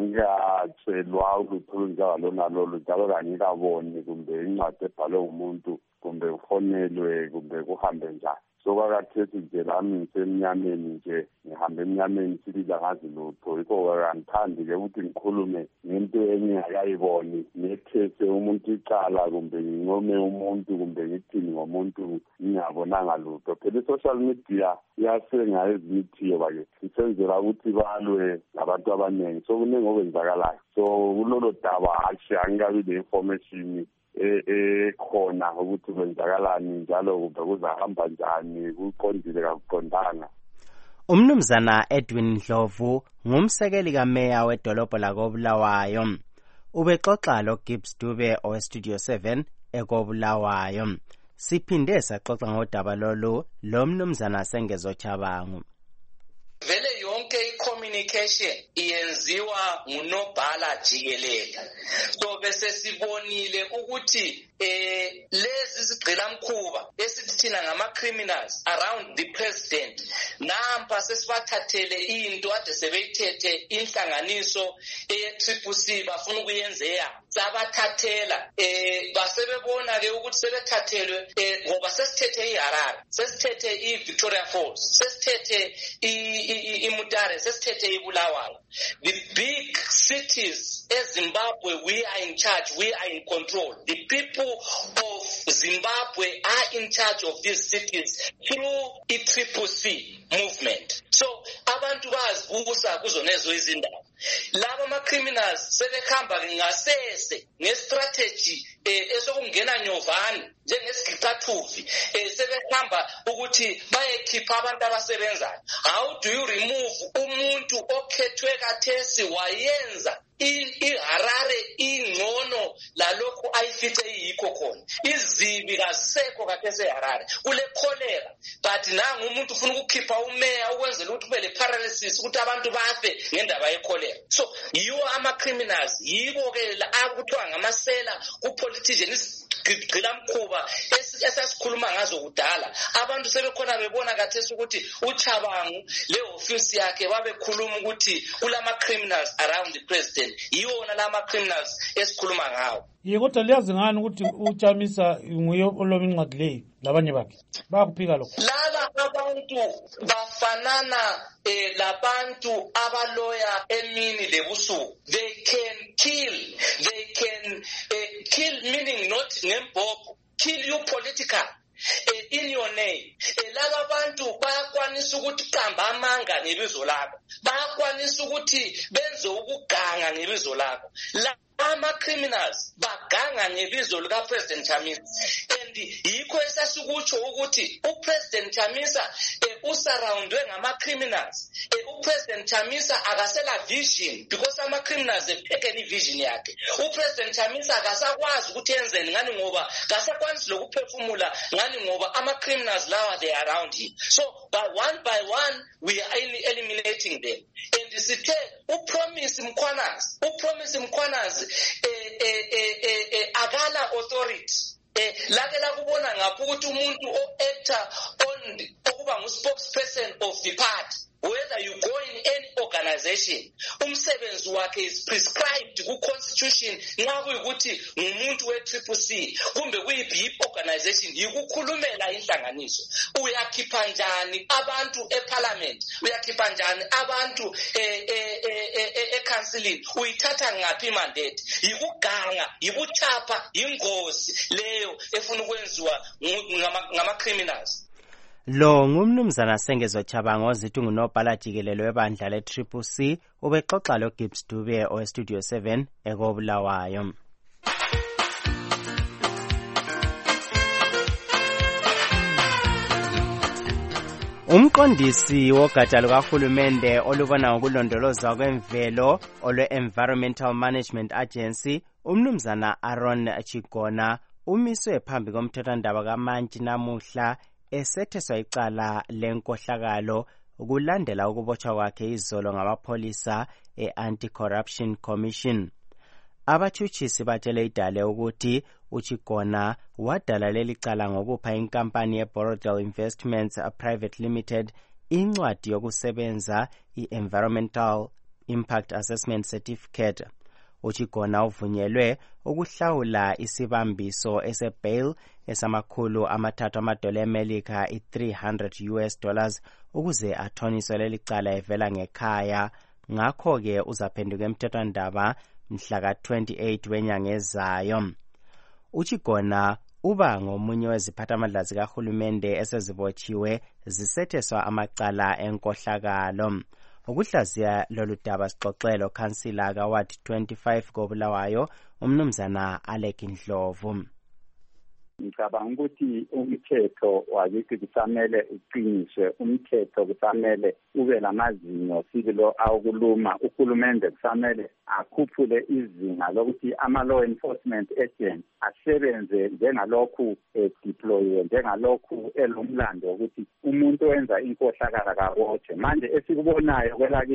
angikatshelwa ulutho olunjalo nalolo, njalo kangikaboni kumbe incwadi ebhalwe ngumuntu kumbe ufonelwe kumbe kuhambe njani. So kwakathethi nje lami ngisemnyameni nje, ngihambe emnyameni sibili angazi lutho. Yikho angithandi-ke ukuthi ngikhulume ngento engingakayiboni, ngethese umuntu icala kumbe ngincome umuntu kumbe ngithini ngomuntu ngingabonanga lutho. Phela i-social media iyasenga ezinithiyo bake, isenzela ukuthi balwe ngabantu abaningi, so kuningi okwenzakalayo. So kulolo daba hashi angikabi le-information ekhona ukuthi kwenzakalani njalo kumbe kuzahamba njani, kuqondile kakuqondanga. Umnumzana Edwin Ndlovu ngumsekeli kameya wedolobho lakoBulawayo. Ubexoxa loGibbs Dube oweStudio seven ekobulawayo. Siphinde saxoxa ngodaba lolu lomnumzana Sengezo Chabangu. Vele yonke i-communication iyenziwa ngunobhala jikelele. So bese sibonile ukuthi eh lezi zigqilamkhuba esithi thina ngama-criminals around the president, nampa sesibathathele into ade sebeyithethe inhlanganiso eye-Triple C bafuna ukuyenza eyabo. sabathathela eh basebebona ke ukuthi sebethathelwe ngoba sesithethe iHarare, sesithethe iVictoria Falls, sesithethe iMutare, sesithethe iBulawayo. The big cities eZimbabwe, we are in charge, we are in control. The people of Zimbabwe are in charge of these cities through i Triple C movement. So abantu bazibusa kuzonezo izindaba. Laba ama criminals sebekhamba ngasese ngestrategy esokungena nyovani njengesigqathuvi sebekhamba ukuthi bayekhipha abantu abasebenzayo. How do you remove umuntu okhethwe kathesi wayenza iHarare ingcono lalokhu ayifice yikho khona? Izibi kasekho kathesi eHarare kule cholera, but nangu umuntu ufuna ukukhipha umeya ukwenzela ukuthi kube le paralysis ukuthi abantu bafe ngendaba yecholera. So yiwo ama criminals, yibo ke akuthiwa ngamasela ku politicians gcila mkhuba esasikhuluma ngazo kudala. Abantu sebekhona bebona kathesi ukuthi uChabangu le office yakhe babekhuluma ukuthi kulama criminals around the president, yiwona lama criminals esikhuluma ngawo. Ye kodwa liyazi ngani ukuthi uChamisa nguye oloma incwadi leyo labanye bakhe bayakuphika lokho? Laba abantu bafanana eh labantu abaloya emini lebusuku. They can kill, they can uh, kill meaning not ngembopho, kill you political. Eh, in your name. Eh, laba bantu bayakwanisa ukuthi qamba amanga ngebizo lakho, bayakwanisa ukuthi benze ukuganga ngebizo lakho. Ama criminals baganga ngebizo lika President Chamisa, and yikho esasikutsho ukuthi uPresident Chamisa eh, usurroundwe ngama criminals. Eh, uPresident Chamisa akasela vision because ama criminals have taken ivision yakhe. uPresident Chamisa akasakwazi ukuthi yenzeni ngani ngoba akasakwanisi lokuphefumula ngani ngoba ama criminals lawa they are around him. So by one by one we are eliminating them. And sithe upromise Mkhwanazi, upromise Mkhwanazi eh eh eh eh akala authority eh lake la kubona ngapha ukuthi umuntu o-actor on okuba ngu-spokesperson of the party, whether you go in any organization, umsebenzi wakhe is prescribed ku-constitution. Nxa kuyikuthi ngumuntu we-Triple C kumbe kuyi-B organization, yikukhulumela inhlanganiso. Uyakhipha njani abantu eparliament, uyakhipha njani abantu e-councilini, uyithatha ngaphi imandate? Yikuganga, yikuchapha, yingozi leyo efuna ukwenziwa ngama-criminals. Lo ngumnumzana Sengezo Chabangu ozithi ngunobhala jikelele webandla le Triple C, ubexoxa lo Gibbs Dube o Studio seven ekobulawayo. Umqondisi wogatsha lukahulumende olubona ngokulondolozwa kwemvelo olwe Environmental Management Agency, umnumzana Aaron Chigona, umiswe phambi komthethwandaba kaMantshi namuhla esetheswa icala lenkohlakalo ukulandela ukubotshwa kwakhe izolo ngabapholisa e-Anti-Corruption Commission. Abathutshisi batshele idale ukuthi uChigona wadala leli cala ngokupha inkampani ye-Borodale Investments Private Limited incwadi yokusebenza i-Environmental Impact Assessment Certificate. uChigona uvunyelwe ukuhlawula isibambiso ese-bail esamakhulu amathathu amadola eMelika i-three hundred U S dollars ukuze athoniswe leli cala evela ngekhaya. Ngakho-ke uzaphenduka emthethwandaba mhla ka twenty-eight wenyanga ezayo. uChigona uba ngomunye weziphathamandla zikahulumende esezibotshiwe zisetheswa amacala enkohlakalo. Ukuhlaziya lolu daba sixoxelo kansila kaWard twenty-five kobulawayo umnumzana Alec Ndlovu. Ngicabanga ukuthi umthetho wakithi kusamele uqiniswe, umthetho kusamele ube lamazinyo sibilo awukuluma. Uhulumende kusamele akhuphule izinga lokuthi ama-law enforcement agents asebenze njengalokhu edeployiwe, njengalokhu elomlando ukuthi umuntu wenza inkohlakala kabotshwe. Manje esikubonayo kwelakithi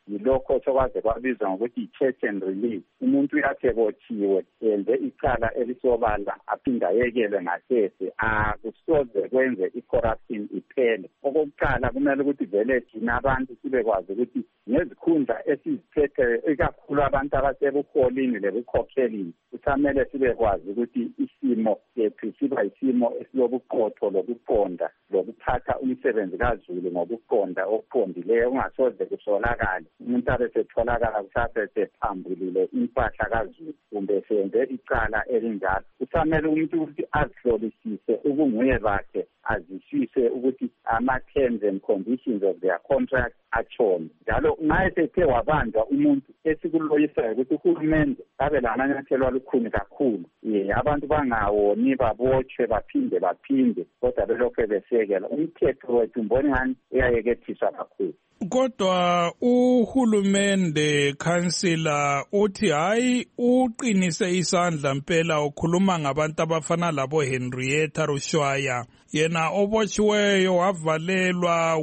yilokho sokwaze kwabizwa ngokuthi i-catch and release. Umuntu uyathebotshiwe enze icala elisobala aphinda yekelwe ngasese, akusoze kwenze i-corruption iphele. Okokuqala kumele ukuthi vele thina abantu sibekwazi ukuthi ngezikhundla esiziphethe ikakhulu abantu abasebuholini lebukhokhelini kusamele sibekwazi ukuthi isimo sethu siba isimo esilobuqotho lokuqonda lokuphatha umsebenzi kaZulu ngokuqonda okuqondileyo, ungasoze kusolakala umuntu abesetholakala kusasesephambulile impahla kaZulu kumbe senze icala elinjalo. Kusamele umuntu ukuthi azihlolisise ubunguye bakhe, azisise ukuthi ama-terms and conditions of their contract atshoni. Njalo nxa esethe wabanjwa umuntu esikuloyisayo ukuthi uhulumende abe lamanyathelo alukhuni kakhulu, ye abantu bangawoni babotshwe baphinde baphinde kodwa belokhu besekela. Umthetho wethu mbona ngani uyayekethiswa kakhulu. Kodwa uhulumende kansila uthi hayi uqinise isandla mpela, ukhuluma ngabantu abafana labo Henrietta Rushwaya, yena obotshiweyo wavalelwa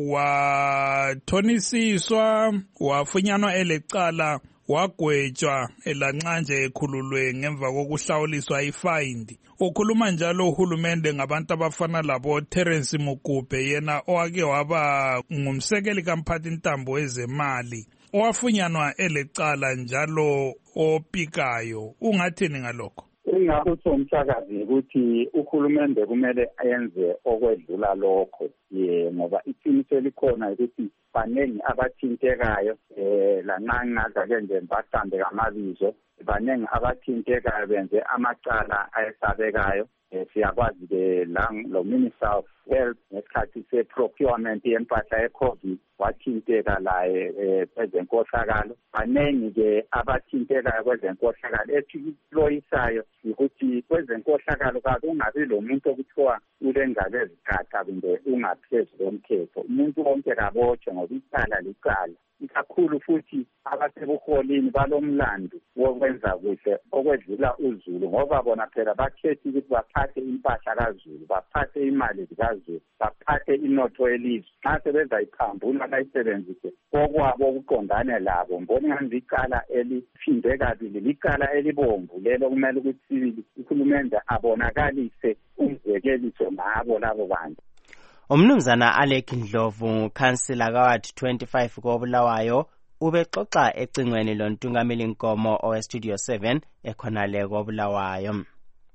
wathonisiswa wafunyanwa elecala wagwetshwa elanxa nje ekhululwe ngemva kokuhlawuliswa ifayindi. Ukhuluma njalo uhulumende ngabantu abafana labo Terence Mugube, yena owake waba ngumsekeli kamphathi ntambo wezemali, owafunyanwa elecala njalo opikayo. Ungathini ngalokho? Ingakho somsakazi ukuthi uhulumende kumele ayenze okwedlula lokho, ye ngoba iqiniso likhona ukuthi baningi abathintekayo eh lanxa ngazake nje bahambe ngamabizo, baningi abathintekayo benze amacala ayesabekayo. Siyakwazi ke la lo Minister of Health ngesikhathi se-procurement yempahla ye-COVID wathinteka laye kwezenkohlakalo. Baningi ke abathintekayo kwezenkohlakalo. Esikuloyisayo ukuthi kwezenkohlakalo kakungabi lo muntu okuthiwa ulengalo ezigata kumbe ungaphezulu komthetho. Umuntu wonke kabotshwe ngoba icala licala. Ikakhulu futhi abasebuholini balomlando wokwenza kuhle okwedlula uZulu, ngoba bona phela bakhethi ukuthi baphathe impahla kaZulu, baphathe imali zikaZulu, baphathe inotho yelizwe. Nxa sebezayiphambula bayisebenzise okwabo okuqondane labo, mbona ngani licala eliphinde kabili, licala elibomvu lelo kumele ukuthi sibili uhulumende abonakalise umzekeliso ngabo labo bantu. Umnumzana Alec Ndlovu, kansila kaward twenty-five koBulawayo, ubexoxa ecingweni lontungameli Nkomo owestudio seven ekhonale koBulawayo.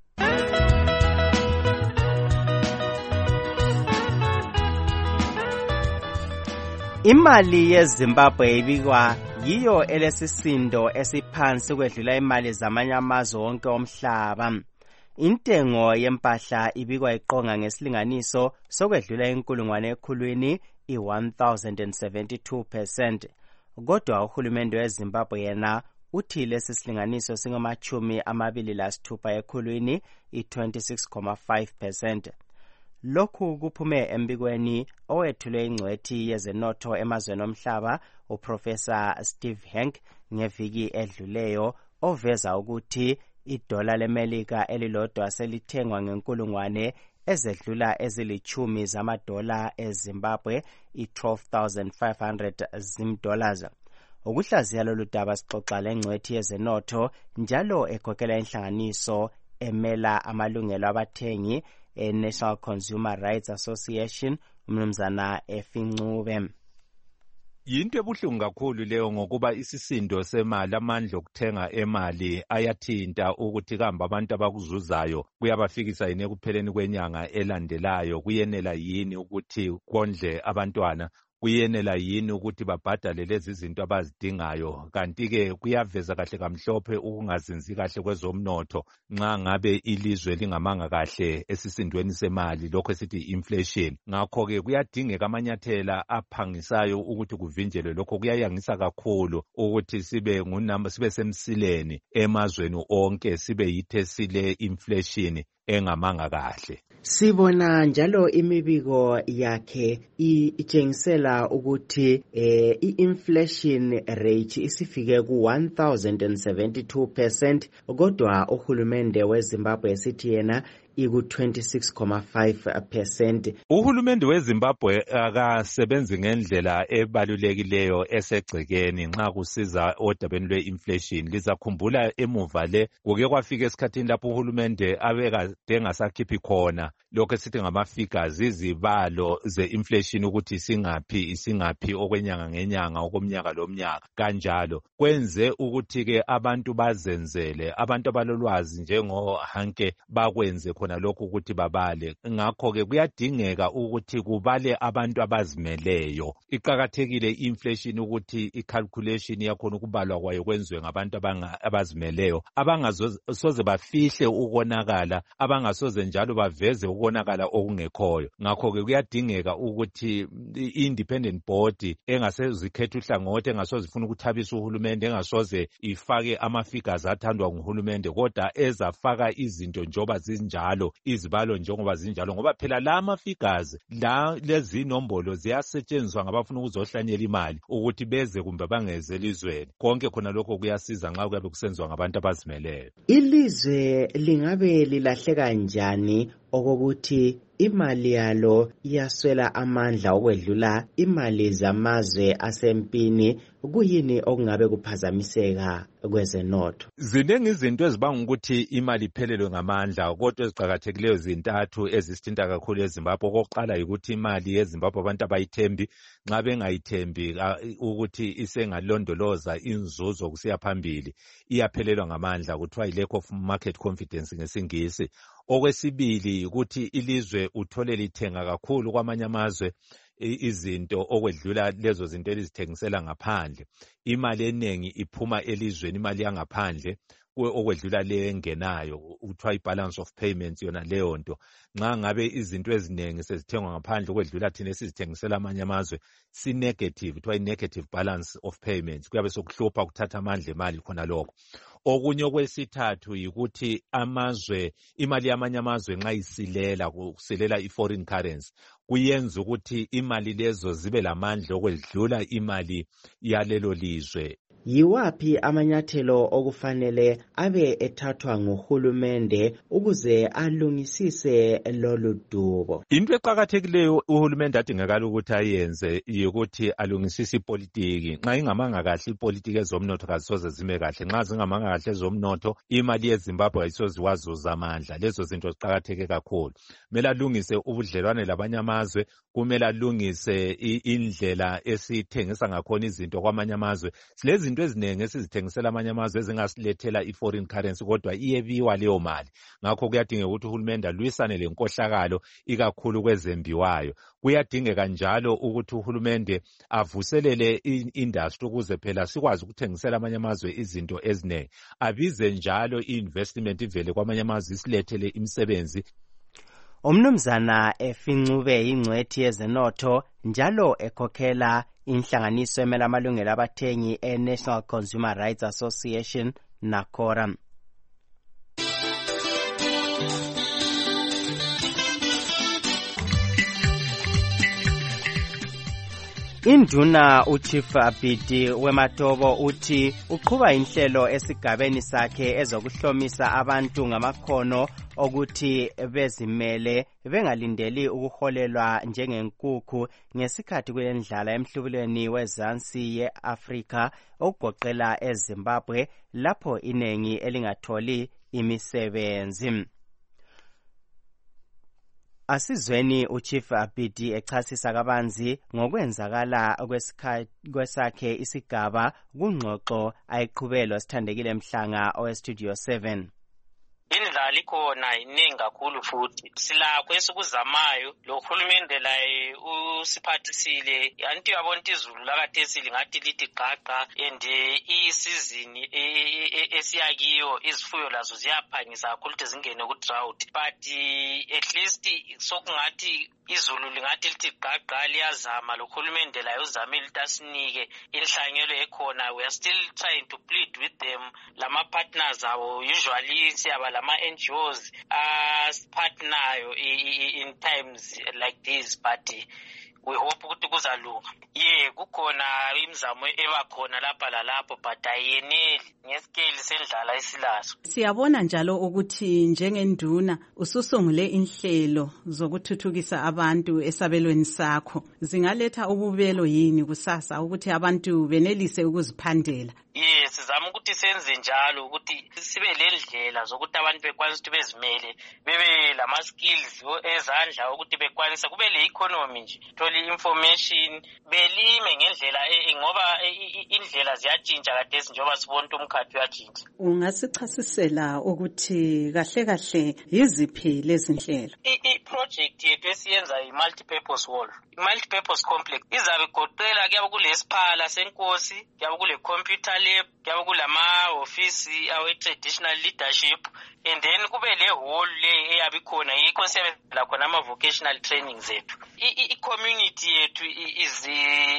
Imali yeZimbabwe ibikwa yiyo elesisindo esiphansi kwedlula imali zamanye amazwe wonke omhlaba. Intengo yempahla ibikwa iqonga ngesilinganiso sokwedlula inkulungwane ekhulwini i one thousand seventy-two percent. Kodwa uhulumende weZimbabwe yena uthi lesi silinganiso singamachumi amabili lasithupha ekhulwini i twenty-six point five percent. Lokhu kuphume embikweni owethulwe ingcwethi yezenotho emazweni omhlaba uProfessor Steve Hank ngeviki edluleyo, oveza ukuthi idola leMelika elilodwa selithengwa ngenkulungwane ezedlula ezilichumi zamadola eZimbabwe, i-twelve thousand five hundred zim dollars. Ukuhlaziya lolu daba sixoxa lengcwethi yezenotho njalo ekhokhela inhlanganiso emela amalungelo abathengi e-National Consumer Rights Association, umnumzana Efincube. Yinto ebuhlungu kakhulu leyo ngokuba isisindo semali, amandla okuthenga emali ayathinta ukuthi kambe abantu abakuzuzayo kuyabafikisa yini ekupheleni kwenyanga elandelayo, kuyenela yini ukuthi kondle abantwana, kuyenela yini ukuthi babhadale lezi zinto abazidingayo. Kanti-ke kuyaveza kahle kamhlophe ukungazinzi kahle kwezomnotho nxa ngabe ilizwe lingamanga kahle esisindweni semali, lokho esithi inflation. Ngakho-ke kuyadingeka amanyathela aphangisayo ukuthi kuvinjelwe lokho. Kuyayangisa kakhulu ukuthi sibe ngunamba sibe semsileni emazweni onke, sibe yithe sile inflation engamanga kahle. Sibona njalo imibiko yakhe itshengisela ukuthi eh, i-inflation rate isifike ku one thousand seventy-two percent, kodwa uhulumende weZimbabwe sithi yena iku twenty-six point five percent. Uhulumende weZimbabwe akasebenzi ngendlela ebalulekileyo esegcekeni nxa kusiza odabeni lwe-inflation. Lizakhumbula emuva le kuke kwafika esikhathini lapho uhulumende abekade engasakhiphi khona lokho esithi ngama-figures, izibalo ze-inflation ukuthi isingaphi isingaphi okwenyanga ngenyanga okomnyaka lomnyaka kanjalo. Kwenze ukuthi-ke abantu bazenzele, abantu abalolwazi njengoHanke bakwenze khona lokhu ukuthi babale. Ngakho-ke kuyadingeka ukuthi kubale abantu abazimeleyo. Iqakathekile i-inflation ukuthi i-calculation yakhona ukubalwa kwayo kwenziwe ngabantu abazimeleyo, abangasoze bafihle ukonakala, abangasoze njalo baveze ukonakala okungekhoyo. Ngakho-ke kuyadingeka ukuthi i-independent board engasezikhetha uhlangothi, engasoze ifuna ukuthabisa uhulumende, engasoze ifake ama-figures athandwa nguhulumende, kodwa ezafaka izinto njengoba zinjalo, izibalo njengoba zinjalo, ngoba phela la ama-figures la lezi inombolo ziyasetshenziswa ngabafuna ukuzohlanyela imali ukuthi beze kumbe bangeze elizweni. Konke khona lokho kuyasiza nxa kuyabe kusenziwa ngabantu abazimeleyo. Ilizwe lingabe lilahleka njani okokuthi imali yalo iyaswela amandla okwedlula imali zamazwe asempini? Kuyini okungabe kuphazamiseka kwezenotho? Ziningi izinto ezibanga ukuthi imali iphelelwe ngamandla, kodwa eziqakathekileyo zintathu ezisithinta kakhulu eZimbabwe. Okokuqala yikuthi imali yeZimbabwe abantu abayithembi. Nxa bengayithembi ukuthi isengalondoloza inzuzo kusiya phambili, iyaphelelwa ngamandla, kuthiwa yi-lack of market confidence ngesingisi. Okwesibili ukuthi ilizwe uthole lithenga kakhulu kwamanye amazwe izinto okwedlula lezo zinto elizithengisela ngaphandle. Imali eningi iphuma elizweni, imali yangaphandle okwedlula le engenayo, kuthiwa i-balance of payments yona leyo nto. Nxa ngabe izinto eziningi sezithengwa ngaphandle okwedlula thina esizithengisela amanye amazwe, si-negative, kuthiwa i-negative balance of payments, kuyabe sokuhlupha kuthatha amandla emali khona lokho. Okunye okwesithathu yikuthi amazwe, imali yamanye amazwe nxa isilela, kusilela i-foreign currency, kuyenza ukuthi imali lezo zibe lamandla okwedlula imali yalelo lizwe. Yiwaphi amanyathelo okufanele abe ethathwa nguhulumende ukuze alungisise lolu dubo? Into eqakathekileyo uhulumende adingakala ukuthi ayenze yikuthi alungisise ipolitiki. Nxa ingamanga kahle ipolitiki ezomnotho kazisoze zime kahle. Nxa zingamanga kahle ezomnotho, imali yeZimbabwe ayisoze wazuza amandla. Lezo zinto ziqakatheke kakhulu. Kumele alungise ubudlelwane labanye amazwe, kumele alungise indlela esithengisa ngakhona izinto kwamanye amazwe. Silezi izinto ezinengi esizithengisela amanye amazwe ezingasilethela i-foreign currency, kodwa iyebiwa leyo mali. Ngakho kuyadingeka ukuthi uhulumende alwisane lenkohlakalo ikakhulu kwezembiwayo. Kuyadingeka njalo ukuthi uhulumende avuselele i-industry ukuze phela sikwazi ukuthengisela amanye amazwe izinto ezinengi. Abize njalo i-investment ivele kwamanye amazwe isilethele imisebenzi. Umnumzana Efincube ingcwethi yezenotho njalo ekhokhela inhlanganiso emela amalungelo abathengi e-National Consumer Rights Association NACORA. Induna uChief Abidi weMatobo uthi uqhuba inhlelo esigabeni sakhe ezokuhlomisa abantu ngamakhono okuthi bezimele bengalindeli ukuholelwa njengenkukhu ngesikhathi kulendlala emhlubulweni wezansi ye-Afrika okugoqela eZimbabwe lapho inengi elingatholi imisebenzi. Asizweni uChief Abidi echasisa kabanzi ngokwenzakala kwesakhe isigaba kungxoxo ayiqhubelo sithandekile Mhlanga owestudio seven. Indlala ikhona iningi kakhulu futhi silakho esikuzamayo lo hulumende laye usiphathisile yanti yabona izulu lakathesi lingathi lithi gaqa and isizini esiyakiyo izifuyo lazo ziyaphangisa kakhulu ukuthi zingene ku drought, but at least sokungathi izulu lingathi lithi gqagqa liyazama lokhulumende layo uzamile ukuthi asinike inhlanyelo ekhona. We are still trying to plead with them. Lama partners abo usually siyaba lama N G Os as partner in times like this, but we hope ukuthi kuzalunga. Ye kukhona imizamo ebakhona lapha lalapho but ayeneli ngesikeli sendlala esilazo. Siyabona njalo ukuthi njengenduna ususungule inhlelo zokuthuthukisa abantu esabelweni sakho. Zingaletha ububelo yini kusasa ukuthi abantu benelise ukuziphandela? Yes, sizama ukuthi senze njalo ukuthi sibe lendlela zokuthi abantu bekwanise ukuthi bezimele, bebe lama skills ezandla ukuthi bekwanise kube le economy nje. Tholi information belime ngendlela ngoba indlela ziyatshintsha kade njengoba sibona umkhathi uyatshintsha. Ungasichasisela ukuthi kahle kahle yiziphi lezi ndlela? I project yethu esiyenza i multi-purpose hall, i multi-purpose complex izabe igoqela kuyabe kulesiphala senkosi, kuyabe kule computer lab, kuyabe kulama office awe traditional leadership, and then kube le hall le eyabe khona yikho siyabela khona ama vocational training zethu. I community yethu is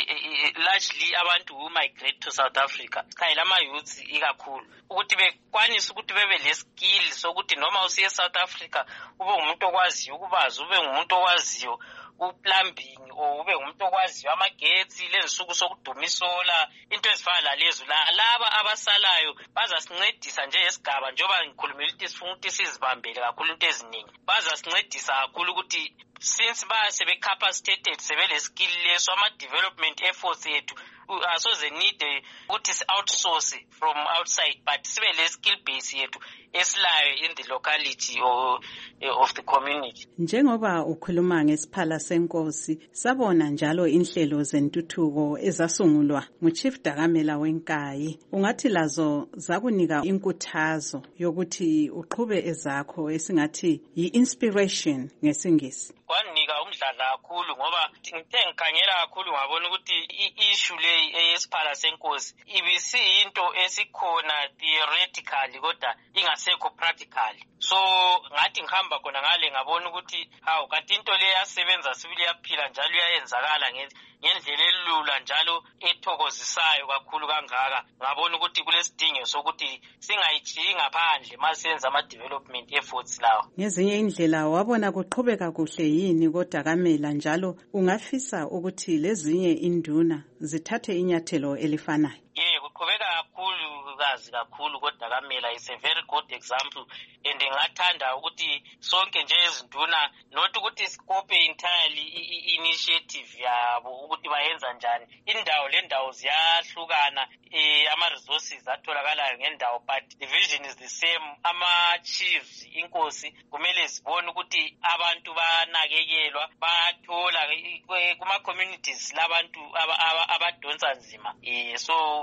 largely abantu who migrate to South Africa. Khayi lama youths ikakhulu ukuthi bekwanisa ukuthi bebe le skill sokuthi noma usiye South Africa ube umuntu okwaziyo ukubaza, ube umuntu okwaziyo uplumbing or ube umuntu okwaziyo amagetsi lensuku sokudumisola into ezifana lezo. Laba abasalayo bazasincedisa nje esigaba njengoba ngikhulumela ukuthi sifuna ukuthi sizibambele kakhulu into eziningi. Bazasincedisa kakhulu ukuthi since ba sebe capacitated sebe le skill leso ama development efforts yethu asoze need ukuthi si outsource from outside but sibe le skill base yethu esilayo in the locality or of the community. Njengoba ukhuluma ngesiphala senkosi, sabona njalo inhlelo zentuthuko ezasungulwa nguChief Dakamela Wenkayi. Ungathi lazo zakunika inkuthazo yokuthi uqhube ezakho esingathi yi-inspiration ngesingisi? Kwanika umdlalo kakhulu ngoba ngithe ngikhangela kakhulu ngabona ukuthi i-issue le eyesiphala senkosi ibisiyinto esikhona theoretically kodwa ingasekho practically. So ngathi ngihamba khona ngale ngabona ukuthi hawu kanti into le yasebenza sibili yaphila njalo iyayenzakala ngendlela elula njalo ethokozisayo kakhulu kangaka. Ngabona ukuthi kulesidingo sokuthi singayijiyi ngaphandle masenza ama development efforts lawo. Ngezinye indlela wabona kuqhubeka kuhle yini koDakamela njalo ungafisa ukuthi lezinye induna zithathe inyathelo elifanayo? Yeah, kuqhubeka kakhulu kazi kakhulu koDakamela is a very good example, and ngathanda ukuthi sonke nje ezinduna not ukuthi scope entirely initiative yabo ukuthi bayenza njani. Indawo le ndawo ziyahlukana, eh ama resources atholakalayo ngendawo but the vision is the same. Ama chiefs inkosi kumele zibone ukuthi abantu banakekelwa, bathola kuma communities labantu abadonsa nzima. Eh so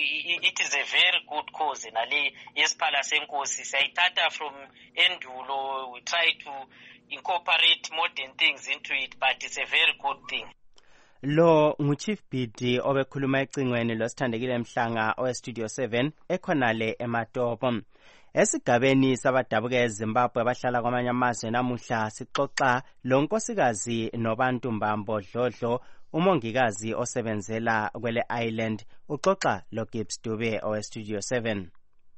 it is a very good cause nale yesiphala senkosi siyayithatha from endulo. We try to incorporate modern things into it, but it's a very good thing. Lo nguChief Bidi obekhuluma ecingweni losithandekile Mhlanga owe Studio seven ekhonale eMatopo. Esigabeni sabadabuka eZimbabwe abahlala kwamanye amazwe namuhla sixoxa lo nkosikazi noBantu Mbambo Dlodlo, umongikazi osebenzela kwele island. Uxoxa lo Gibbs Dube owe Studio seven.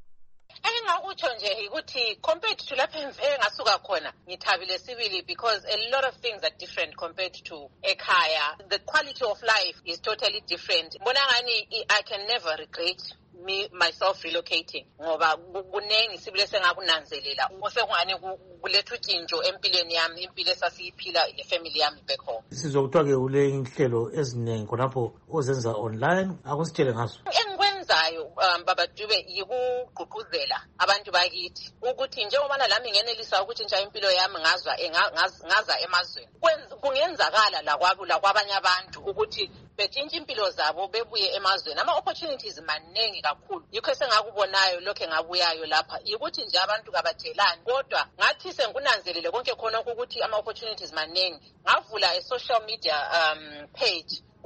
Engakutsho nje ukuthi compared to lapha engasuka khona ngithabile sibili because a lot of things are different compared to ekhaya. The quality of life is totally different. Mbona ngani I can never regret me myself relocating ngoba kunengi sibile sengakunanzelela osengani kuletha utshintsho empilweni yami, impilo esasiyiphila le family yami back home. Sizokuthiwa ke ule inhlelo eziningi khonapho ozenza online, akusitshele ngazo. Engikwenzayo um, Baba Dube yikugqugquzela abantu bakithi ukuthi njengoba nami ngenelisa ukuthi nje impilo yami ngazwa ngaza emazweni kungenzakala la kwabo la kwabanye abantu ukuthi betshintshe impilo zabo bebuye emazweni. Ama opportunities maningi kakhulu, yikho sengakubonayo lokho engabuyayo lapha yikuthi nje abantu kabathelani, kodwa ngathi sengunanzelele konke khona ukuthi ama opportunities maningi. Ngavula a social media um page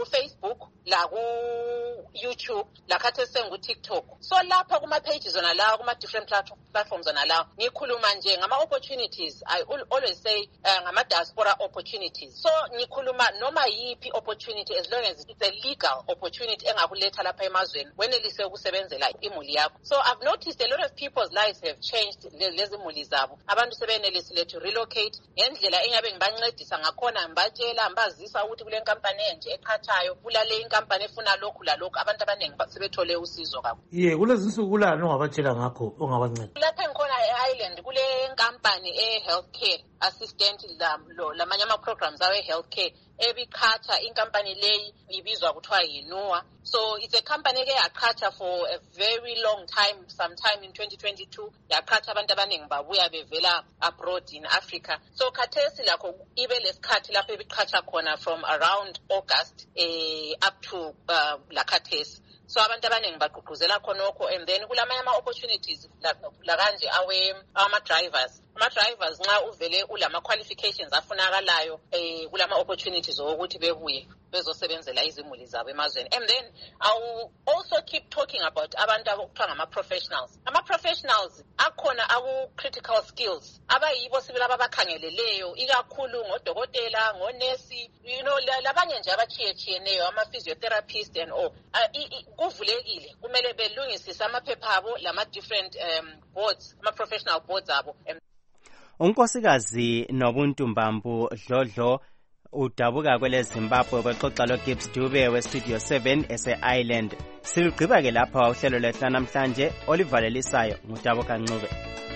ku-Facebook la ku-YouTube lakhathesi sengu-TikTok. So lapha kuma-pages zona lawo kuma-different platforms zona lawo ngikhuluma nje ngama-opportunities. I always say uh, ngama-diaspora opportunities. So ngikhuluma noma yiphi opportunity as long as it's a legal opportunity engakuletha lapha emazweni wenelise ukusebenzela imuli yakho. So I've noticed a lot of people's lives have changed lezi imuli zabo. Abantu sebenelisile to relocate ngendlela engabe ngibancedisa ngakhona ngibatshela ngibazisa ukuthi kule nkampani enje eqhathayo kulale inkampani efuna lokhu la lokhu abantu abaningi sebethole usizo kakhulu. Ye kulezi nsuku kulani ongabatshela ngakho ongabanceda? Lapha ngikhona e-Ireland kule nkampani e-healthcare assistant lamanye ama-programs awe healthcare ebiqhatha inkampani leyi ibizwa kuthiwa yiNua. So it's a company eke yaqhatha for a very long time, sometime in twenty twenty-two yaqhatha abantu abaningi babuya bevela abroad in Africa. So khathesi lakho ibe lesikhathi lapho ebiqhatha khona from around August eh, up to uh, la khathesi. So abantu abaningi bagqugquzela khonokho, and then kulamanye ama-opportunities la kanje awe ama-drivers. Ama-drivers nxa uvele ulama qualifications afunakalayo eh kulama opportunities ukuthi bebuye bezosebenzela izimuli zabo emazweni. And then I will also keep talking about abantu abokuthiwa ngama-professionals. Ama-professionals akhona aku-critical skills abayibo sibili ababakhangeleleyo ikakhulu ngodokotela, ngonesi, you know, labanye nje abachiyetshiyeneyo, ama-physiotherapist and all. Kuvulekile kumele belungisise amaphepha abo lama-different um, boards, ama-professional boards abo. Unkosikazi Nobuntu Mbambu Dlodlo udabuka kwele Zimbabwe bexoxa lo Gibbs Dube we Studio seven ese-Ireland. Silugqiba ke lapha uhlelo lwethu namhlanje olivalelisayo nguDabuka Ncube.